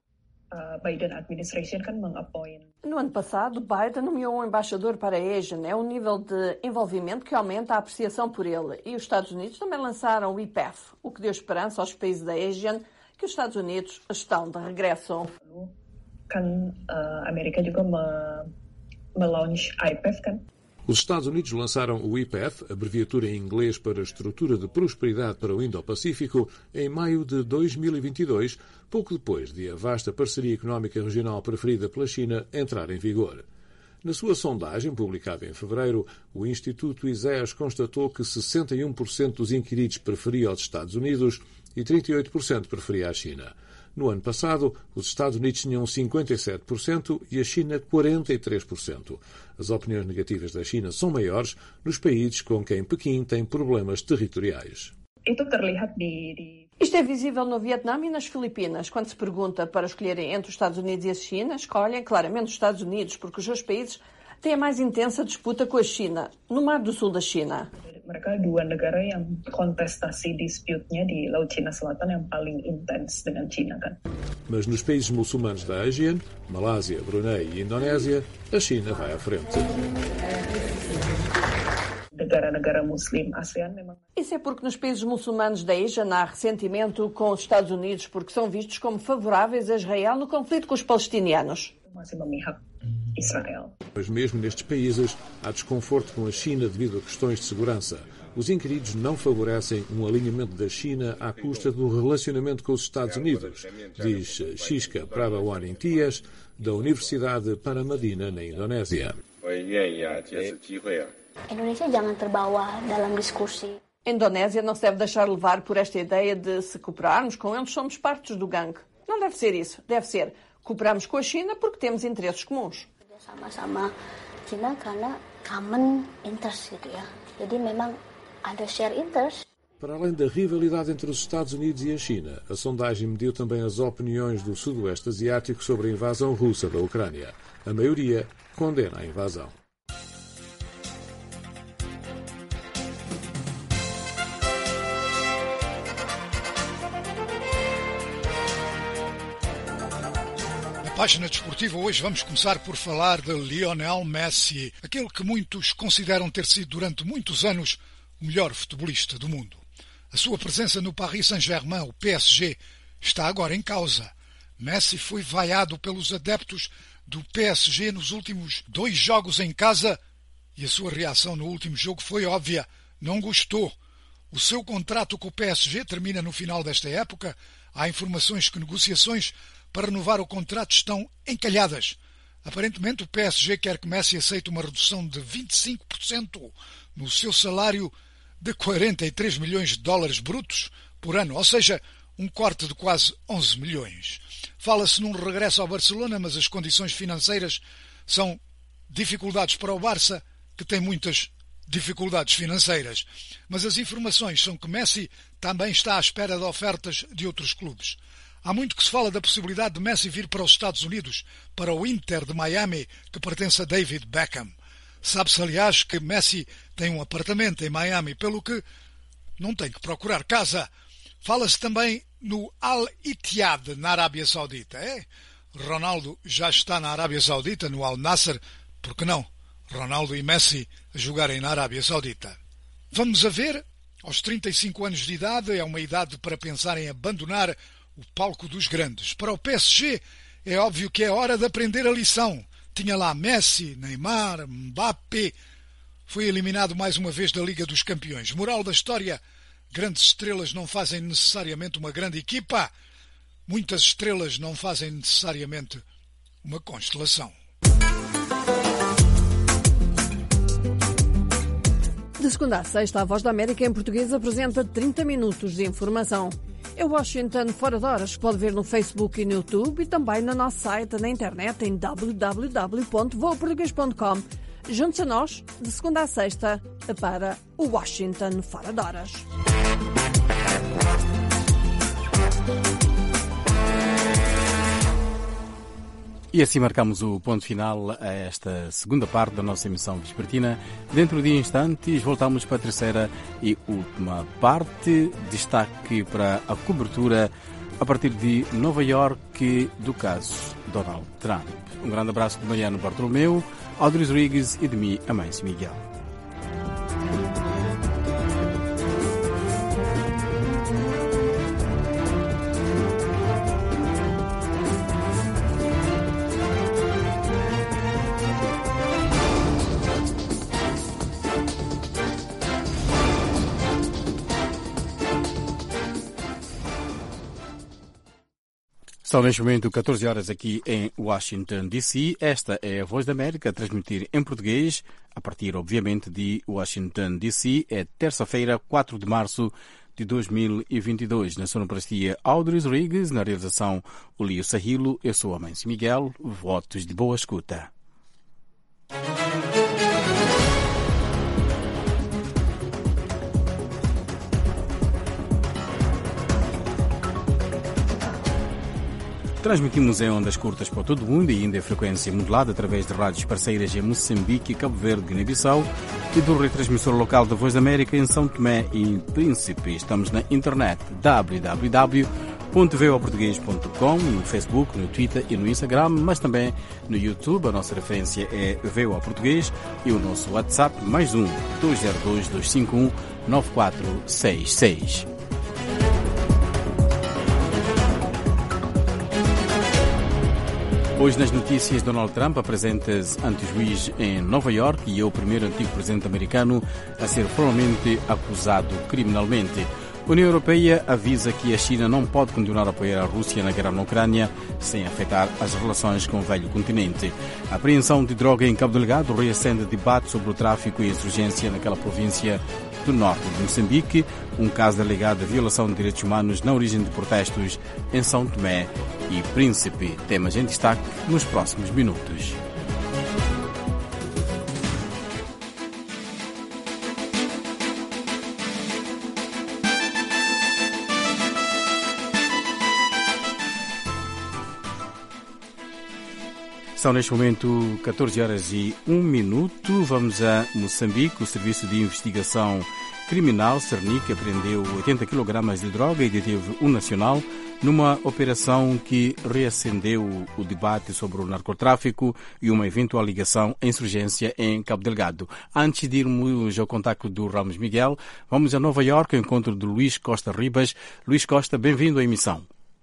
No ano passado, Biden nomeou um embaixador para a ASEAN. É um nível de envolvimento que aumenta a apreciação por ele. E os Estados Unidos também lançaram o IPEF, o que deu esperança aos países da ASEAN que os Estados Unidos estão de regresso. Os Estados Unidos lançaram o IPEF, abreviatura em inglês para Estrutura de Prosperidade para o Indo-Pacífico, em maio de 2022, pouco depois de a vasta parceria económica regional preferida pela China entrar em vigor. Na sua sondagem, publicada em fevereiro, o Instituto ISEAS constatou que 61% dos inquiridos preferia os Estados Unidos e 38% preferia a China. No ano passado, os Estados Unidos tinham 57% e a China 43%. As opiniões negativas da China são maiores nos países com quem Pequim tem problemas territoriais. Isto é visível no Vietnã e nas Filipinas. Quando se pergunta para escolherem entre os Estados Unidos e a China, escolhem claramente os Estados Unidos, porque os dois países têm a mais intensa disputa com a China, no Mar do Sul da China. Mereka dua negara yang kontestasi dispute-nya di Laut Cina Selatan yang paling intens dengan China, kan? Mas nos países muçulmanos da ASEAN, Malásia, Brunei e Indonésia, a China vai à frente. Negara-negara muslim ASEAN memang. Isso é porque nos países muçulmanos da ASEAN há ressentimento com os Estados Unidos porque são vistos como favoráveis a Israel no conflito com os palestinianos. Masih memihak Israel. Mas mesmo nestes países há desconforto com a China devido a questões de segurança. Os inquiridos não favorecem um alinhamento da China à custa do relacionamento com os Estados Unidos, diz Shiska Prabawanintias, da Universidade Paramadina, na Indonésia. A Indonésia não se deve deixar levar por esta ideia de se cooperarmos com eles, somos partes do gangue. Não deve ser isso. Deve ser cooperamos com a China porque temos interesses comuns. Sama-sama China karena common interest gitu ya. Jadi memang ada share interest. Para além da rivalidade entre os Estados Unidos e a China, a sondagem mediu também as opiniões do Sudoeste Asiático sobre a invasão russa da Ucrânia. A maioria condena a invasão. Página desportiva, hoje vamos começar por falar de Lionel Messi, aquele que muitos consideram ter sido durante muitos anos o melhor futebolista do mundo. A sua presença no Paris Saint-Germain, o PSG, está agora em causa. Messi foi vaiado pelos adeptos do PSG nos últimos 2 jogos em casa e a sua reação no último jogo foi óbvia, não gostou. O seu contrato com o PSG termina no final desta época. Há informações que negociações para renovar o contrato estão encalhadas. Aparentemente o PSG quer que Messi aceite uma redução de 25% no seu salário de 43 milhões de dólares brutos por ano, ou seja, um corte de quase 11 milhões. Fala-se num regresso ao Barcelona, mas as condições financeiras são dificuldades para o Barça, que tem muitas dificuldades financeiras. Mas as informações são que Messi também está à espera de ofertas de outros clubes. Há muito que se fala da possibilidade de Messi vir para os Estados Unidos, para o Inter de Miami, que pertence a David Beckham. Sabe-se, aliás, que Messi tem um apartamento em Miami, pelo que não tem que procurar casa. Fala-se também no Al-Ittihad, na Arábia Saudita. Ronaldo já está na Arábia Saudita, no Al-Nassr. Por que não? Ronaldo e Messi a jogarem na Arábia Saudita. Vamos a ver, aos 35 anos de idade, é uma idade para pensar em abandonar o palco dos grandes. Para o PSG, é óbvio que é hora de aprender a lição. Tinha lá Messi, Neymar, Mbappé. Foi eliminado mais uma vez da Liga dos Campeões. Moral da história, grandes estrelas não fazem necessariamente uma grande equipa. Muitas estrelas não fazem necessariamente uma constelação. De segunda a sexta, a Voz da América em português apresenta 30 minutos de informação. É Washington Fora de Horas, que pode ver no Facebook e no YouTube e também no nosso site na internet em www.voaportugues.com. Junte-se a nós, de segunda a sexta, para o Washington Fora de Horas. E assim marcamos o ponto final a esta segunda parte da nossa emissão vespertina. Dentro de instantes voltamos para a terceira e última parte. Destaque para a cobertura a partir de Nova Iorque do caso Donald Trump. Um grande abraço de Mariano Bartolomeu, Audrey Rodrigues e de mim, Amâncio Miguel. São neste momento 14 horas aqui em Washington, D.C. Esta é a Voz da América, a transmitir em português, a partir, obviamente, de Washington, D.C. É terça-feira, 4 de março de 2022. Na sonoplastia, Audrey Rodrigues, na realização, o Lio Sahilo. Eu sou Amâncio Miguel. Votos de boa escuta. Transmitimos em ondas curtas para todo o mundo e ainda em frequência modulada através de rádios parceiras em Moçambique, Cabo Verde, Guiné-Bissau e do retransmissor local da Voz da América em São Tomé e Príncipe. Estamos na internet www.voaportugues.com, no Facebook, no Twitter e no Instagram, mas também no YouTube. A nossa referência é VOA Português e o nosso WhatsApp +1 202 251 9466. Hoje nas notícias, Donald Trump apresenta-se ante juiz em Nova Iorque e é o primeiro antigo presidente americano a ser formalmente acusado criminalmente. A União Europeia avisa que a China não pode continuar a apoiar a Rússia na guerra na Ucrânia sem afetar as relações com o velho continente. A apreensão de droga em Cabo Delgado reacende debate sobre o tráfico e insurgência naquela província do norte de Moçambique, um caso de alegada violação de direitos humanos na origem de protestos em São Tomé e Príncipe. Temas em destaque nos próximos minutos. São neste momento 14 horas e 1 minuto. Vamos a Moçambique. O Serviço de Investigação Criminal, Cernic, apreendeu 80 kg de droga e deteve um nacional numa operação que reacendeu o debate sobre o narcotráfico e uma eventual ligação à insurgência em Cabo Delgado. Antes de irmos ao contacto do Ramos Miguel, vamos a Nova Iorque, ao encontro de Luís Costa Ribas. Luís Costa, bem-vindo à emissão.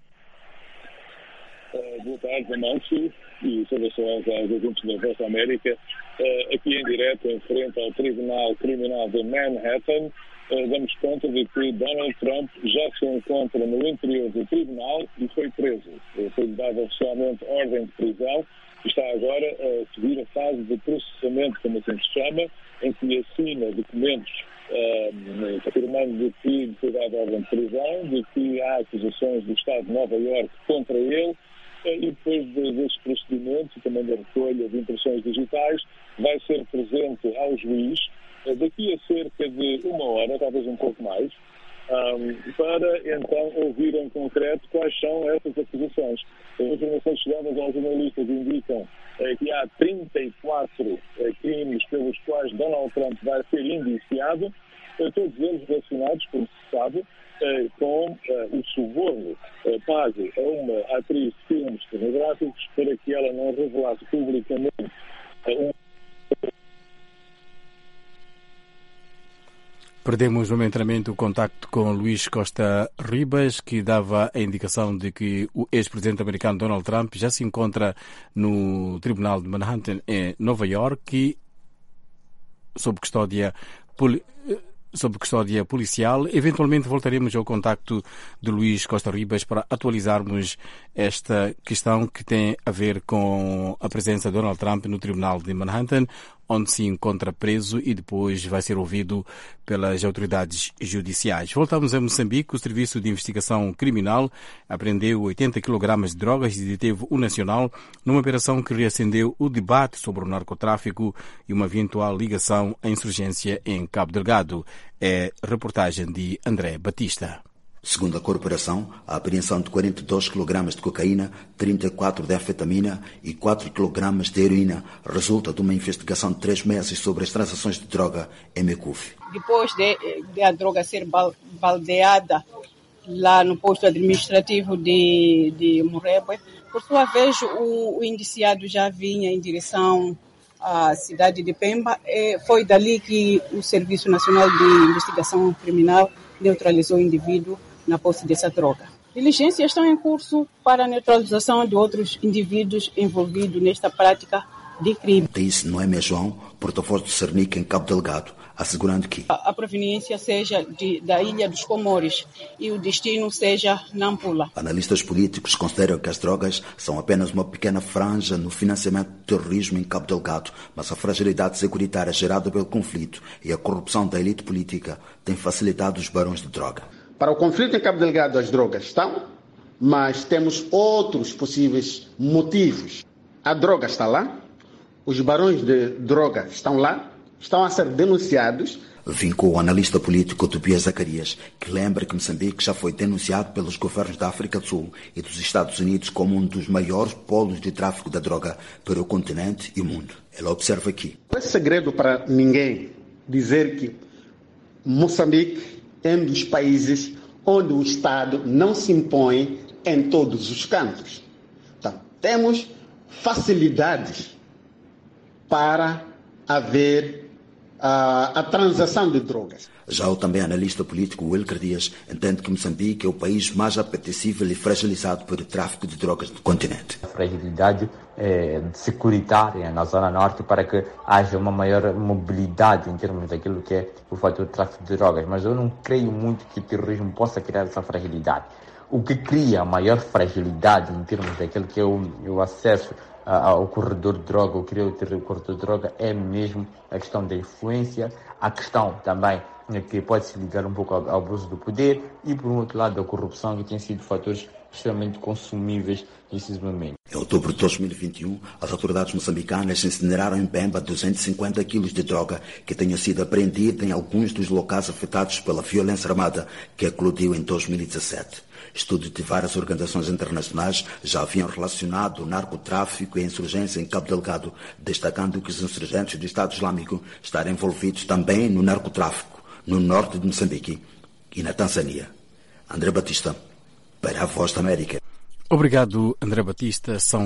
Boa tarde, Amâncio, e saudações aos ouvintes da Voz da América. Aqui em direto, em frente ao Tribunal Criminal de Manhattan, damos conta de que Donald Trump já se encontra no interior do tribunal e foi preso. Foi-lhe dada oficialmente ordem de prisão e está agora a seguir a fase de processamento, como assim se chama, em que assina documentos afirmando de que foi dada ordem de prisão, de que há acusações do Estado de Nova Iorque contra ele. E depois desse procedimento, também da recolha de impressões digitais, vai ser presente ao juiz daqui a cerca de 1 hora, talvez um pouco mais, para então ouvir em concreto quais são essas acusações. As informações chegadas aos jornalistas indicam que há 34 crimes pelos quais Donald Trump vai ser indiciado, todos eles relacionados, como se sabe, com o suborno pago a uma atriz de filmes pornográficos para que ela não revelasse publicamente Perdemos momentaneamente o contacto com Luís Costa Ribas, que dava a indicação de que o ex-presidente americano Donald Trump já se encontra no Tribunal de Manhattan em Nova Iorque sob custódia policial. Eventualmente voltaremos ao contacto de Luís Costa Ribas para atualizarmos esta questão que tem a ver com a presença de Donald Trump no Tribunal de Manhattan. onde se encontra preso e depois vai ser ouvido pelas autoridades judiciais. Voltamos a Moçambique. O Serviço de Investigação Criminal apreendeu 80 kg de drogas e deteve o Nacional numa operação que reacendeu o debate sobre o narcotráfico e uma eventual ligação à insurgência em Cabo Delgado. É reportagem de André Batista. Segundo a corporação, a apreensão de 42 kg de cocaína, 34 de anfetamina e 4 kg de heroína resulta de uma investigação de 3 meses sobre as transações de droga em Mecuf. Depois de a droga ser baldeada lá no posto administrativo de Morrébue, por sua vez o indiciado já vinha em direção à cidade de Pemba. Foi dali que o Serviço Nacional de Investigação Criminal neutralizou o indivíduo na posse dessa droga. Diligências estão em curso para a neutralização de outros indivíduos envolvidos nesta prática de crime. Disse Noémia João, porta-voz do Cernic em Cabo Delgado, assegurando que a proveniência seja da Ilha dos Comores e o destino seja Nampula. Analistas políticos consideram que as drogas são apenas uma pequena franja no financiamento do terrorismo em Cabo Delgado, mas a fragilidade securitária gerada pelo conflito e a corrupção da elite política tem facilitado os barões de droga. Para o conflito em Cabo Delgado as drogas estão, mas temos outros possíveis motivos. A droga está lá, os barões de droga estão lá, estão a ser denunciados. Vincou o analista político Tobias Zacarias, que lembra que Moçambique já foi denunciado pelos governos da África do Sul e dos Estados Unidos como um dos maiores polos de tráfico da droga para o continente e o mundo. Ele observa aqui. Não é segredo para ninguém dizer que Moçambique é um dos países onde o Estado não se impõe em todos os cantos. Então, temos facilidades para haver a transação de drogas. Já o também analista político Wilker Dias entende que Moçambique é o país mais apetecível e fragilizado pelo tráfico de drogas do continente. A fragilidade securitária na Zona Norte para que haja uma maior mobilidade em termos daquilo que é o fator do tráfico de drogas. Mas eu não creio muito que o terrorismo possa criar essa fragilidade. O que cria a maior fragilidade em termos daquilo que é o acesso ao corredor de droga, o criar o corredor de droga, é mesmo a questão da influência, a questão também que pode se ligar um pouco ao abuso do poder e, por um outro lado, a corrupção, que tem sido fatores extremamente consumíveis nesses momentos. Em outubro de 2021, as autoridades moçambicanas incineraram em Pemba 250 quilos de droga que tenham sido apreendida em alguns dos locais afetados pela violência armada que eclodiu em 2017. Estudos de várias organizações internacionais já haviam relacionado o narcotráfico e a insurgência em Cabo Delgado, destacando que os insurgentes do Estado Islâmico estarão envolvidos também no narcotráfico, no norte de Moçambique e na Tanzânia. André Batista, para a Voz da América. Obrigado, André Batista. São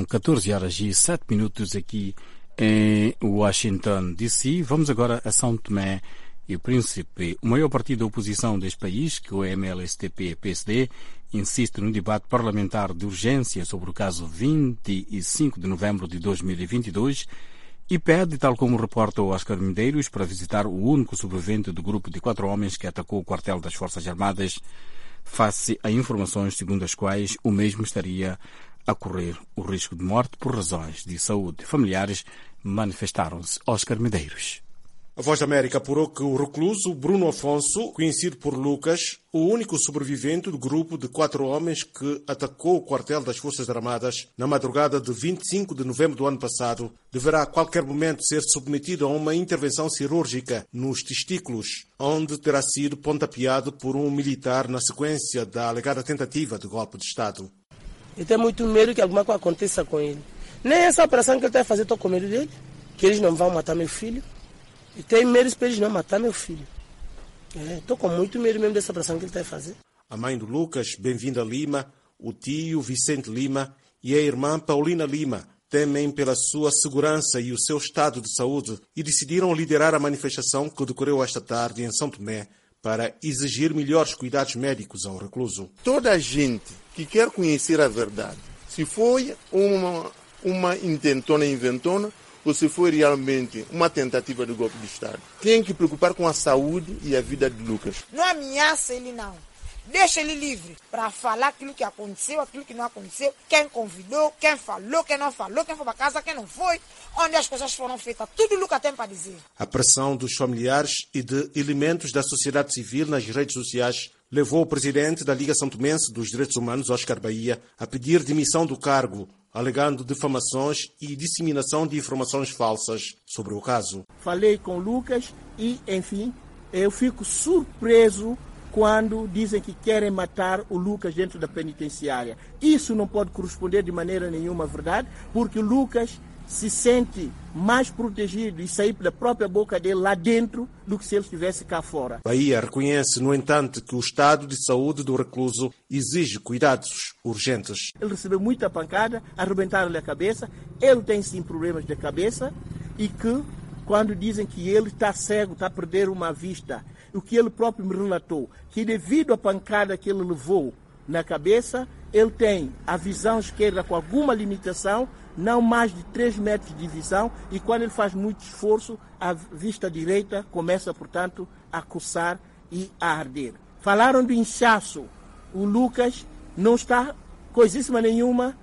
14h07 aqui em Washington, D.C. Vamos agora a São Tomé e Príncipe. O maior partido da oposição deste país, que é o MLSTP-PSD, insiste no debate parlamentar de urgência sobre o caso 25 de novembro de 2022 e pede, tal como reporta o Oscar Medeiros, para visitar o único sobrevivente do grupo de 4 homens que atacou o quartel das Forças Armadas, face a informações segundo as quais o mesmo estaria a correr o risco de morte por razões de saúde. Familiares manifestaram-se. Oscar Medeiros. A Voz da América apurou que o recluso Bruno Afonso, conhecido por Lucas, o único sobrevivente do grupo de 4 homens que atacou o quartel das Forças Armadas na madrugada de 25 de novembro do ano passado, deverá a qualquer momento ser submetido a uma intervenção cirúrgica nos testículos, onde terá sido pontapeado por um militar na sequência da alegada tentativa de golpe de Estado. Eu tenho muito medo que alguma coisa aconteça com ele. Nem essa operação que ele está fazendo, estou com medo dele, que eles não vão matar meu filho. E tenho medo para eles não matar meu filho. Estou com muito medo mesmo dessa operação que ele está a fazer. A mãe do Lucas, Bem-vinda Lima, o tio Vicente Lima e a irmã Paulina Lima temem pela sua segurança e o seu estado de saúde e decidiram liderar a manifestação que decorreu esta tarde em São Tomé para exigir melhores cuidados médicos ao recluso. Toda a gente que quer conhecer a verdade, se foi uma intentona inventona, ou se foi realmente uma tentativa de golpe de Estado, tem que preocupar com a saúde e a vida de Lucas. Não ameaça ele, não. Deixa ele livre para falar aquilo que aconteceu, aquilo que não aconteceu, quem convidou, quem falou, quem não falou, quem foi para casa, quem não foi, onde as coisas foram feitas. Tudo o Lucas tem para dizer. A pressão dos familiares e de elementos da sociedade civil nas redes sociais levou o presidente da Liga Santomense dos Direitos Humanos, Oscar Bahia, a pedir demissão do cargo, alegando difamações e disseminação de informações falsas sobre o caso. Falei com o Lucas e, enfim, eu fico surpreso quando dizem que querem matar o Lucas dentro da penitenciária. Isso não pode corresponder de maneira nenhuma à verdade, porque o Lucas se sente mais protegido e sair da própria boca dele lá dentro do que se ele estivesse cá fora. Bahia reconhece, no entanto, que o estado de saúde do recluso exige cuidados urgentes. Ele recebeu muita pancada, arrebentaram-lhe a cabeça, ele tem sim problemas de cabeça e que, quando dizem que ele está cego, está a perder uma vista, o que ele próprio me relatou, que devido à pancada que ele levou na cabeça, ele tem a visão esquerda com alguma limitação, não mais de 3 metros de visão, e quando ele faz muito esforço, a vista direita começa, portanto, a coçar e a arder. Falaram do inchaço. O Lucas não está coisíssima nenhuma,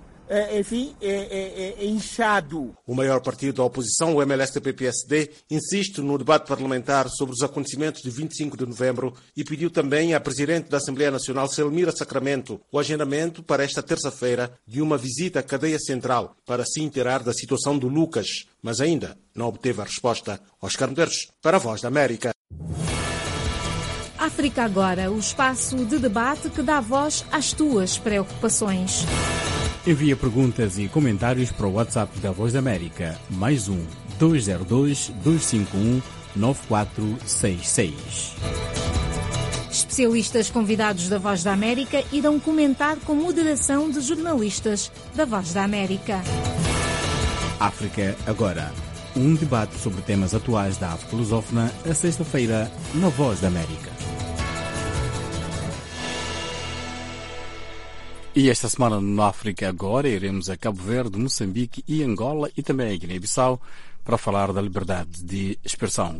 inchado. O maior partido da oposição, o MLSTP-PSD, insiste no debate parlamentar sobre os acontecimentos de 25 de novembro e pediu também à Presidente da Assembleia Nacional, Selmira Sacramento, o agendamento para esta terça-feira de uma visita à cadeia central para se inteirar da situação do Lucas, mas ainda não obteve a resposta. Oscar Medeiros, para a Voz da América. África Agora, o espaço de debate que dá voz às tuas preocupações. Envia perguntas e comentários para o WhatsApp da Voz da América, +1 202 251 9466. Especialistas convidados da Voz da América irão comentar com moderação de jornalistas da Voz da América. África Agora, um debate sobre temas atuais da África lusófona, a sexta-feira, na Voz da América. E esta semana no África Agora iremos a Cabo Verde, Moçambique e Angola e também a Guiné-Bissau para falar da liberdade de expressão.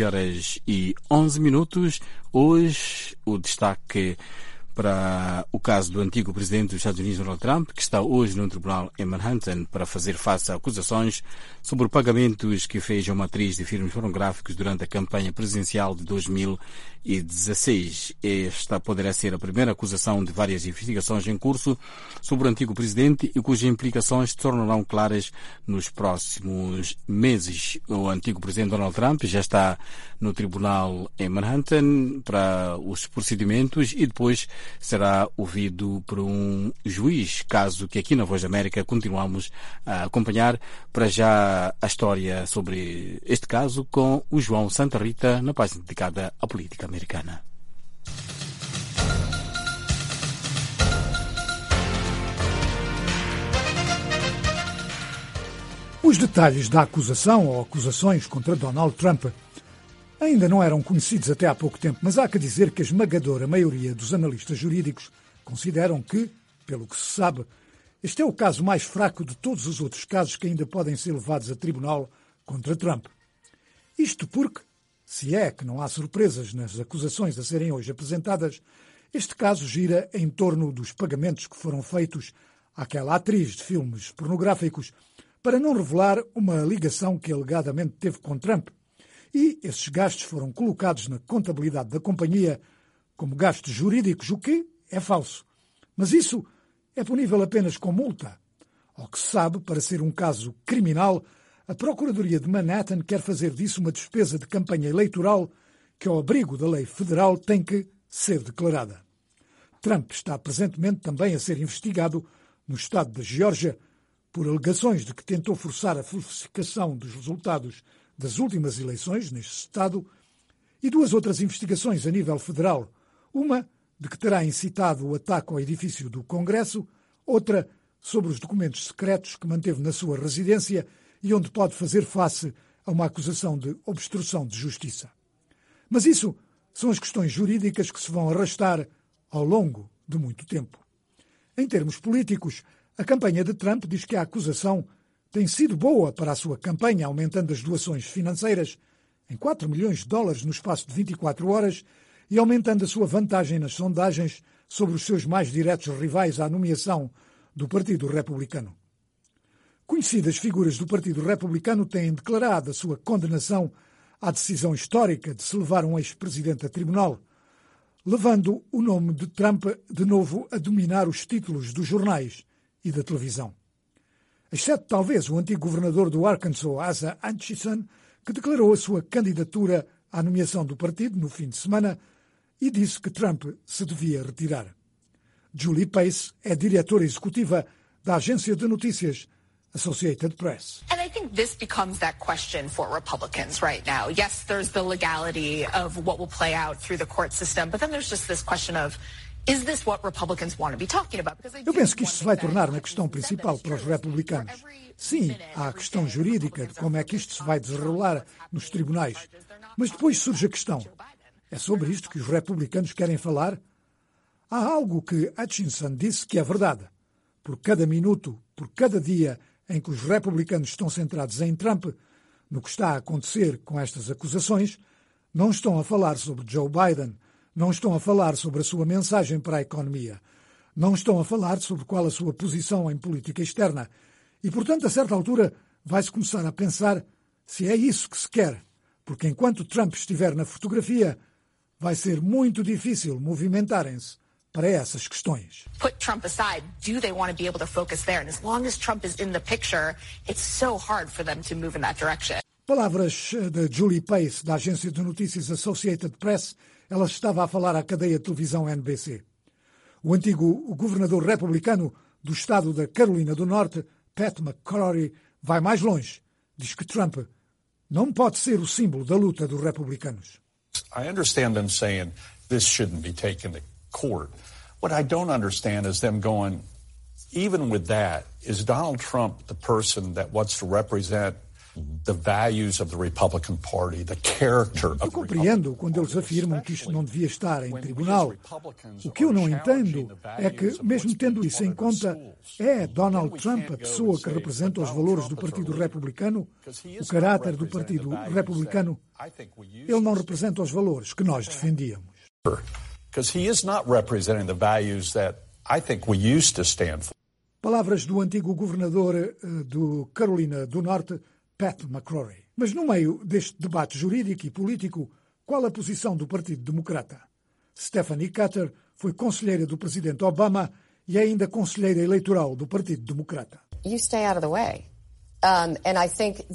14h11. Hoje o destaque para o caso do antigo presidente dos Estados Unidos, Donald Trump, que está hoje no tribunal em Manhattan para fazer face a acusações sobre pagamentos que fez a uma atriz de filmes pornográficos durante a campanha presidencial de 2016. Esta poderá ser a primeira acusação de várias investigações em curso sobre o antigo presidente e cujas implicações se tornarão claras nos próximos meses. O antigo presidente Donald Trump já está no tribunal em Manhattan para os procedimentos e depois será ouvido por um juiz, caso que aqui na Voz da América continuamos a acompanhar. Para já a história sobre este caso com o João Santa Rita na página dedicada à política americana. Os detalhes da acusação ou acusações contra Donald Trump ainda não eram conhecidos até há pouco tempo, mas há que dizer que a esmagadora maioria dos analistas jurídicos consideram que, pelo que se sabe, este é o caso mais fraco de todos os outros casos que ainda podem ser levados a tribunal contra Trump. Isto porque, se é que não há surpresas nas acusações a serem hoje apresentadas, este caso gira em torno dos pagamentos que foram feitos àquela atriz de filmes pornográficos para não revelar uma ligação que alegadamente teve com Trump. E esses gastos foram colocados na contabilidade da companhia como gastos jurídicos, o que é falso. Mas isso é punível apenas com multa. Ao que se sabe, para ser um caso criminal, a Procuradoria de Manhattan quer fazer disso uma despesa de campanha eleitoral que, ao abrigo da lei federal, tem que ser declarada. Trump está presentemente também a ser investigado no estado da Geórgia por alegações de que tentou forçar a falsificação dos resultados das últimas eleições neste estado e 2 outras investigações a nível federal, uma de que terá incitado o ataque ao edifício do Congresso, outra sobre os documentos secretos que manteve na sua residência e onde pode fazer face a uma acusação de obstrução de justiça. Mas isso são as questões jurídicas que se vão arrastar ao longo de muito tempo. Em termos políticos, a campanha de Trump diz que a acusação tem sido boa para a sua campanha, aumentando as doações financeiras em $4 milhões no espaço de 24 horas e aumentando a sua vantagem nas sondagens sobre os seus mais diretos rivais à nomeação do Partido Republicano. Conhecidas figuras do Partido Republicano têm declarado a sua condenação à decisão histórica de se levar um ex-presidente a tribunal, levando o nome de Trump de novo a dominar os títulos dos jornais e da televisão. Exceto talvez o antigo governador do Arkansas, Asa Hutchinson, que declarou a sua candidatura à nomeação do partido no fim de semana e disse que Trump se devia retirar. Julie Pace é diretora executiva da agência de notícias Associated Press. And I think this becomes that question for Republicans right now. Yes, there's the legality of what will play out through the court system, but then there's just this question of, is this what Republicans want to be talking about? Eu penso que isto se vai tornar na questão principal para os republicanos. Sim, há a questão jurídica de como é que isto se vai desenrolar nos tribunais. Mas depois surge a questão. É sobre isto que os republicanos querem falar? Há algo que Hutchinson disse que é verdade. Por cada minuto, por cada dia em que os republicanos estão centrados em Trump, no que está a acontecer com estas acusações, não estão a falar sobre Joe Biden, não estão a falar sobre a sua mensagem para a economia, não estão a falar sobre qual a sua posição em política externa. E, portanto, a certa altura, vai-se começar a pensar se é isso que se quer, porque enquanto Trump estiver na fotografia, vai ser muito difícil movimentarem-se para essas questões. Put Trump aside, do they want to be able to focus there? And as long as Trump is in the picture, it's so hard for them to move in that direction. Palavras de Julie Pace, da agência de notícias Associated Press. Ela estava a falar à cadeia de televisão NBC. O antigo governador republicano do estado da Carolina do Norte, Pat McCrory, vai mais longe. Diz que Trump não pode ser o símbolo da luta dos republicanos. I understand them saying this shouldn't be taken to court. What I don't understand is them going, even with that, is Donald Trump the person that wants to represent the values of the Republican Party, the character of the Republican Party? Eu compreendo quando eles afirmam que isto não devia estar em tribunal. O que eu não entendo é que, mesmo tendo isso em conta, é Donald Trump a pessoa que representa os valores do Partido Republicano, o caráter do Partido Republicano. Ele não representa os valores que nós defendíamos. Because he is not representing the values that I think we used to stand for. Palavras do antigo governador do Carolina do Norte, Pat McCrory. Mas no meio deste debate jurídico e político, qual a posição do Partido Democrata? Stephanie Cutter foi conselheira do presidente Obama e ainda conselheira eleitoral do Partido Democrata. You stay out of the way. And I think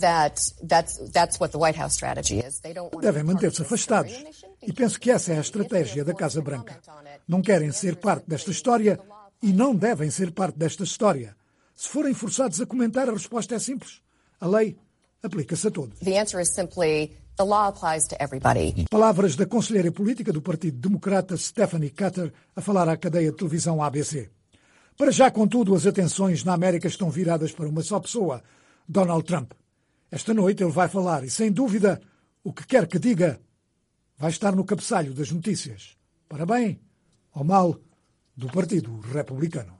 that's what the White House strategy is. Devem manter-se afastados. E penso que essa é a estratégia da Casa Branca. Não querem ser parte desta história e não devem ser parte desta história. Se forem forçados a comentar, a resposta é simples. A lei aplica-se a todos. The answer is simply the law applies to everybody. Palavras da conselheira política do Partido Democrata, Stephanie Cutter, a falar à cadeia de televisão ABC. Para já, contudo, as atenções na América estão viradas para uma só pessoa, Donald Trump. Esta noite ele vai falar e, sem dúvida, o que quer que diga, vai estar no cabeçalho das notícias. Para bem ou mal do Partido Republicano.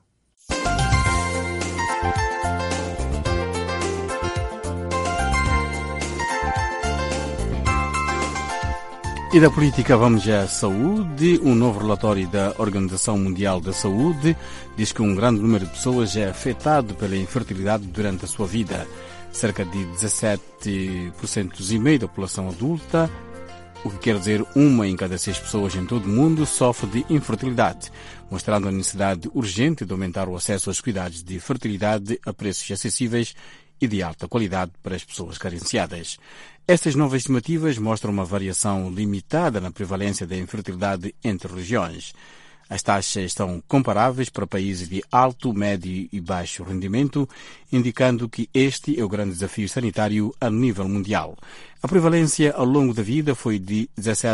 E da política vamos à saúde. Um novo relatório da Organização Mundial da Saúde diz que um grande número de pessoas é afetado pela infertilidade durante a sua vida. Cerca de 17,5% da população adulta, o que quer dizer 1 em cada 6 pessoas em todo o mundo, sofre de infertilidade, mostrando a necessidade urgente de aumentar o acesso aos cuidados de fertilidade a preços acessíveis e de alta qualidade para as pessoas carenciadas. Estas novas estimativas mostram uma variação limitada na prevalência da infertilidade entre regiões. As taxas são comparáveis para países de alto, médio e baixo rendimento, indicando que este é o grande desafio sanitário a nível mundial. A prevalência ao longo da vida foi de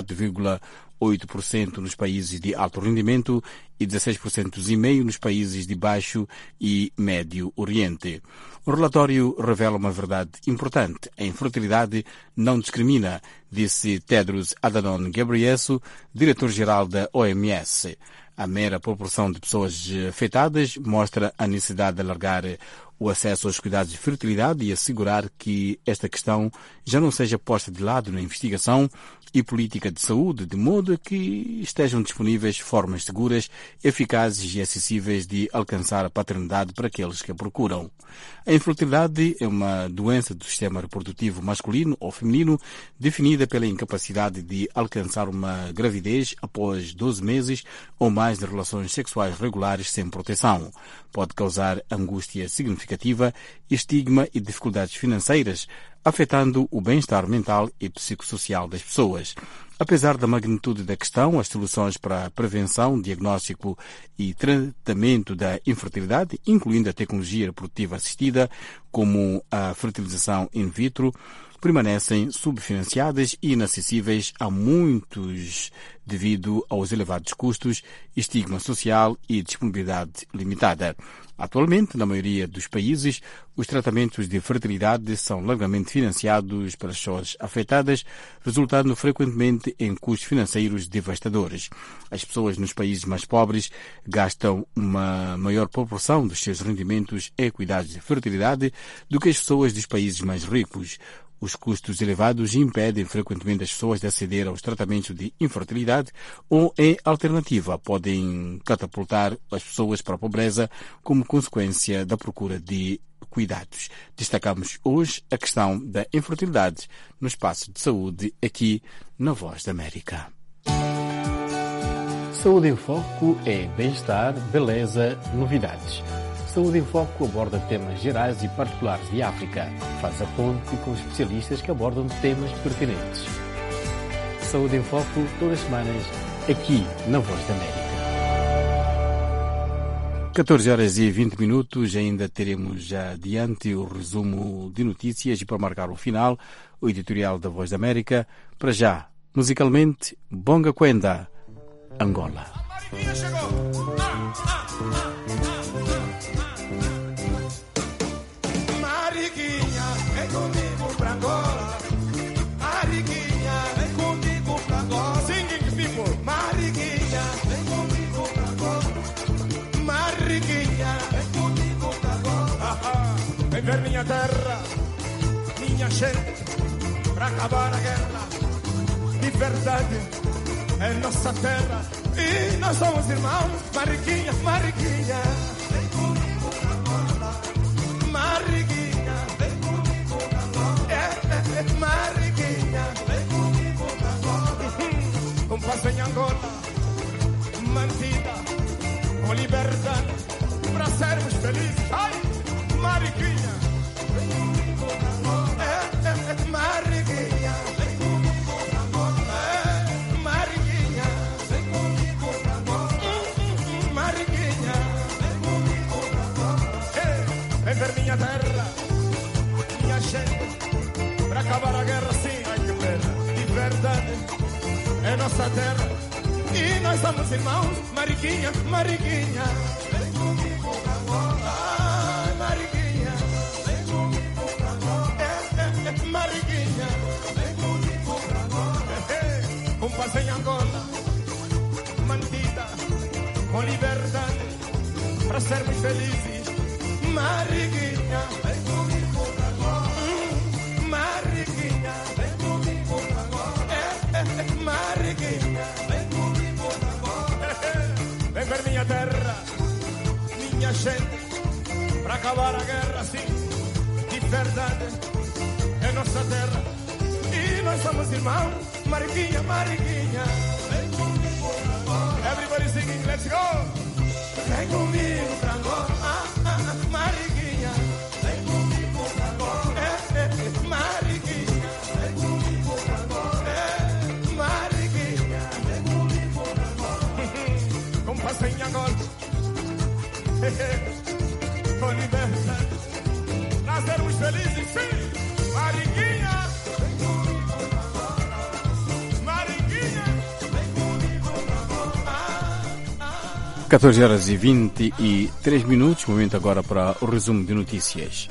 17,8% nos países de alto rendimento e 16,5% nos países de baixo e médio oriente. O relatório revela uma verdade importante. A infertilidade não discrimina, disse Tedros Adhanom Ghebreyesus, diretor-geral da OMS. A mera proporção de pessoas afetadas mostra a necessidade de alargar o acesso aos cuidados de fertilidade e assegurar que esta questão já não seja posta de lado na investigação e política de saúde, de modo que estejam disponíveis formas seguras, eficazes e acessíveis de alcançar a paternidade para aqueles que a procuram. A infertilidade é uma doença do sistema reprodutivo masculino ou feminino definida pela incapacidade de alcançar uma gravidez após 12 meses ou mais de relações sexuais regulares sem proteção. Pode causar angústia significativa, estigma e dificuldades financeiras, afetando o bem-estar mental e psicossocial das pessoas. Apesar da magnitude da questão, as soluções para a prevenção, diagnóstico e tratamento da infertilidade, incluindo a tecnologia reprodutiva assistida, como a fertilização in vitro, permanecem subfinanciadas e inacessíveis a muitos devido aos elevados custos, estigma social e disponibilidade limitada. Atualmente, na maioria dos países, os tratamentos de fertilidade são largamente financiados pelas pessoas afetadas, resultando frequentemente em custos financeiros devastadores. As pessoas nos países mais pobres gastam uma maior proporção dos seus rendimentos em cuidados de fertilidade do que as pessoas dos países mais ricos. Os custos elevados impedem frequentemente as pessoas de aceder aos tratamentos de infertilidade ou, em alternativa, podem catapultar as pessoas para a pobreza como consequência da procura de cuidados. Destacamos hoje a questão da infertilidade no espaço de saúde aqui na Voz da América. Saúde em Foco é bem-estar, beleza, novidades. Saúde em Foco aborda temas gerais e particulares de África. Faz a ponte com especialistas que abordam temas pertinentes. Saúde em Foco, todas as semanas, aqui na Voz da América. 14h20, ainda teremos já adiante o resumo de notícias e para marcar o final, o editorial da Voz da América. Para já, musicalmente, Bonga Quenda, Angola. Ver minha terra, minha gente, para acabar a guerra. Liberdade é nossa terra e nós somos irmãos. Mariquinha, Mariquinha, vem comigo pra Angola. Mariquinha, vem comigo pra Angola. Mariquinha, vem comigo pra Angola. Com paz em Angola, mantida com liberdade, para sermos felizes. Ai, Mariquinha, vem comigo pra Angola. Mariquinha, vem comigo pra Angola. Mariquinha, vem comigo pra Angola. Mariquinha, vem comigo pra Angola. Vem ver minha terra, minha gente, para acabar a guerra sim. Ai que pena, liberdade é nossa terra e nós somos irmãos. Mariquinha, Mariquinha, vem comigo pra Angola. Mariquinha, vem comigo pra Angola. Mariquinha, vem comigo pra Angola. Com paz em Angola, mantida com liberdade, para sermos felizes. Mariquinha, vem comigo pra Angola. Mariquinha, vem comigo pra Angola. Mariquinha, vem comigo pra Angola. Vem ver minha terra, minha gente, para acabar a guerra, sim. Liberdade é nossa terra e nós somos irmãos. Mariquinha, Mariquinha, vem comigo pra Angola. Everybody singing, let's go. Vem comigo pra Angola. Mariquinha, vem comigo pra Angola. Mariquinha, vem comigo pra Angola. Mariquinha, vem comigo pra Angola. Com paz em Angola, com liberdade, nós sermos felizes, sim. Mariquinha, vem comigo pra Angola. Mariquinha, vem comigo pra Angola. 14h23, momento agora para o resumo de notícias.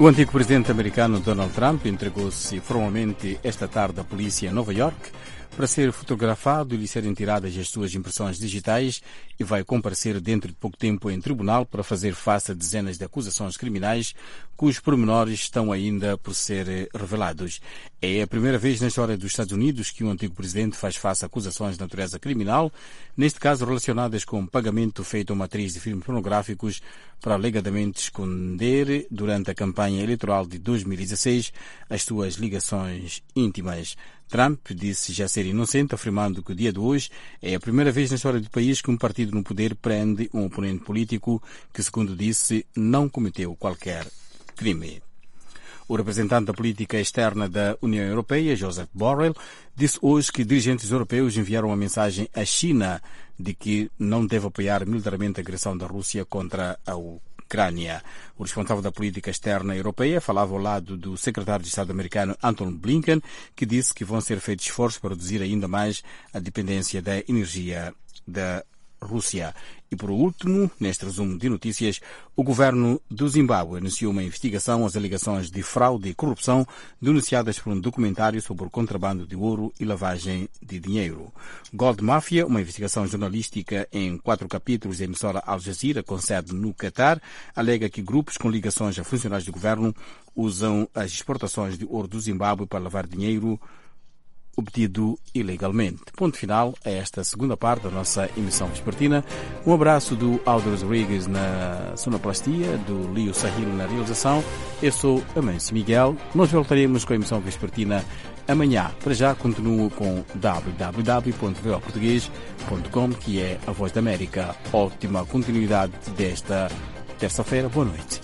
O antigo presidente americano Donald Trump entregou-se formalmente esta tarde à polícia em Nova York para ser fotografado e lhe serem tiradas as suas impressões digitais e vai comparecer dentro de pouco tempo em tribunal para fazer face a dezenas de acusações criminais cujos pormenores estão ainda por ser revelados. É a primeira vez na história dos Estados Unidos que um antigo presidente faz face a acusações de natureza criminal, neste caso relacionadas com pagamento feito a uma atriz de filmes pornográficos para alegadamente esconder, durante a campanha eleitoral de 2016, as suas ligações íntimas. Trump disse já ser inocente, afirmando que o dia de hoje é a primeira vez na história do país que um partido no poder prende um oponente político que, segundo disse, não cometeu qualquer crime. O representante da política externa da União Europeia, Josep Borrell, disse hoje que dirigentes europeus enviaram uma mensagem à China de que não deve apoiar militarmente a agressão da Rússia contra a Ucrânia. O responsável da política externa europeia falava ao lado do secretário de Estado americano Antony Blinken, que disse que vão ser feitos esforços para reduzir ainda mais a dependência da energia da Rússia. E por último, neste resumo de notícias, o governo do Zimbábue anunciou uma investigação às alegações de fraude e corrupção denunciadas por um documentário sobre o contrabando de ouro e lavagem de dinheiro. Gold Mafia, uma investigação jornalística em 4 capítulos da emissora Al Jazeera, com sede no Catar, alega que grupos com ligações a funcionários do governo usam as exportações de ouro do Zimbábue para lavar dinheiro obtido ilegalmente. Ponto final a esta segunda parte da nossa emissão vespertina. Um abraço do Aldo Rodrigues na sonoplastia, do Leo Sahil na realização. Eu sou Amâncio Miguel. Nós voltaremos com a emissão vespertina amanhã. Para já, continuo com www.voportugues.com, que é a Voz da América. Ótima continuidade desta terça-feira. Boa noite.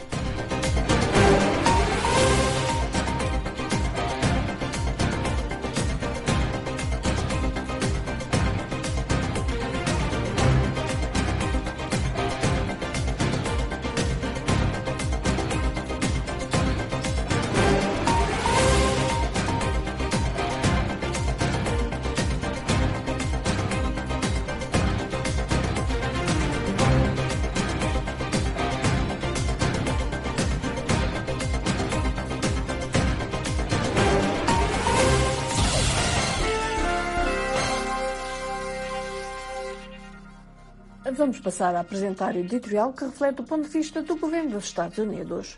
Vamos passar a apresentar o editorial que reflete o ponto de vista do governo dos Estados Unidos.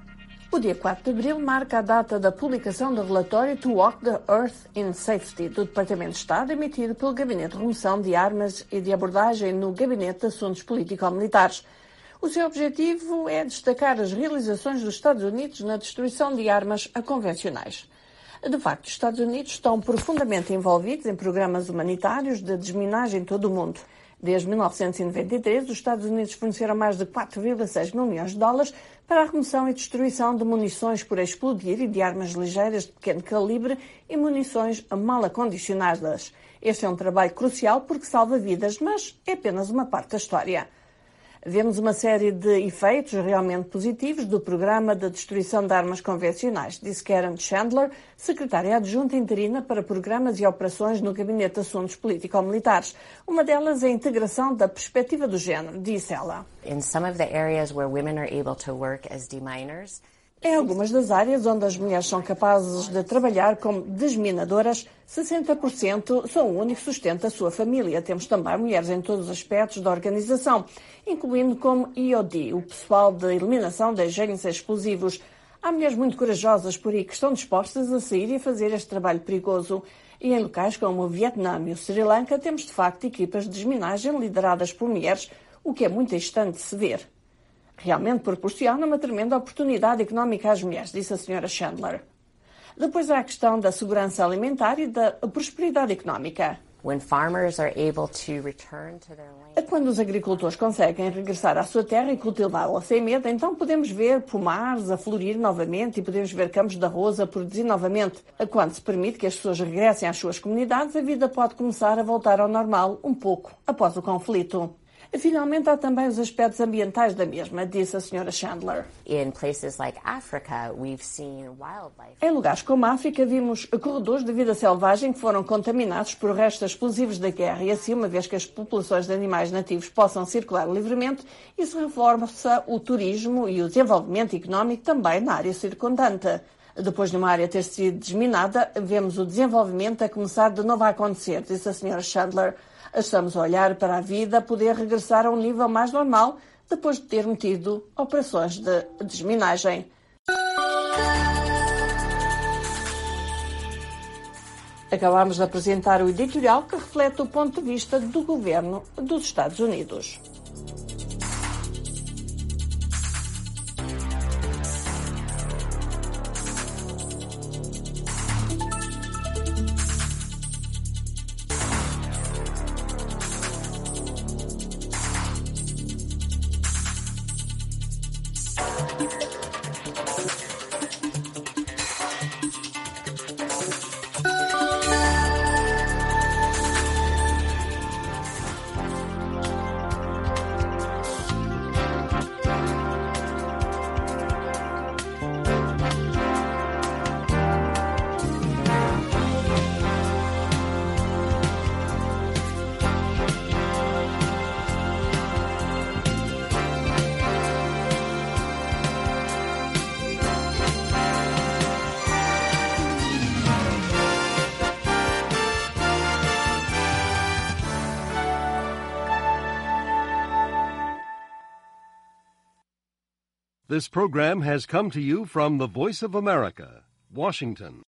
O dia 4 de abril marca a data da publicação do relatório To Walk the Earth in Safety do Departamento de Estado, emitido pelo Gabinete de Remoção de Armas e de Abordagem no Gabinete de Assuntos Político-Militares. O seu objetivo é destacar as realizações dos Estados Unidos na destruição de armas convencionais. De facto, os Estados Unidos estão profundamente envolvidos em programas humanitários de desminagem em todo o mundo. Desde 1993, os Estados Unidos forneceram mais de 4,6 milhões de dólares para a remoção e destruição de munições por explodir e de armas ligeiras de pequeno calibre e munições mal acondicionadas. Este é um trabalho crucial porque salva vidas, mas é apenas uma parte da história. Vemos uma série de efeitos realmente positivos do programa de destruição de armas convencionais, disse Karen Chandler, secretária adjunta interina para programas e operações no Gabinete de Assuntos Político-Militares. Uma delas é a integração da perspectiva do género, disse ela. In some of the areas where women are able to work as deminers, em algumas das áreas onde as mulheres são capazes de trabalhar como desminadoras, 60% são o único sustento da sua família. Temos também mulheres em todos os aspectos da organização, incluindo como EOD, o pessoal de eliminação de agentes explosivos. Há mulheres muito corajosas por aí que estão dispostas a sair e a fazer este trabalho perigoso. E em locais como o Vietnã e o Sri Lanka temos de facto equipas de desminagem lideradas por mulheres, o que é muito excitante de se ver. Realmente proporciona uma tremenda oportunidade económica às mulheres, disse a Sra. Chandler. Depois há a questão da segurança alimentar e da prosperidade económica. Quando os agricultores conseguem regressar à sua terra e cultivá-la sem medo, então podemos ver pomares a florir novamente e podemos ver campos de arroz a produzir novamente. Quando se permite que as pessoas regressem às suas comunidades, a vida pode começar a voltar ao normal um pouco após o conflito. Finalmente, há também os aspectos ambientais da mesma, disse a Sra. Chandler. In places like Africa, we've seen wildlife. Em lugares como a África, vimos corredores de vida selvagem que foram contaminados por restos explosivos da guerra e assim, uma vez que as populações de animais nativos possam circular livremente, isso reforça o turismo e o desenvolvimento económico também na área circundante. Depois de uma área ter sido desminada, vemos o desenvolvimento a começar de novo a acontecer, disse a Sra. Chandler. Estamos a olhar para a vida poder regressar a um nível mais normal depois de ter tido operações de desminagem. Acabamos de apresentar o editorial que reflete o ponto de vista do governo dos Estados Unidos. This program has come to you from the Voice of America, Washington.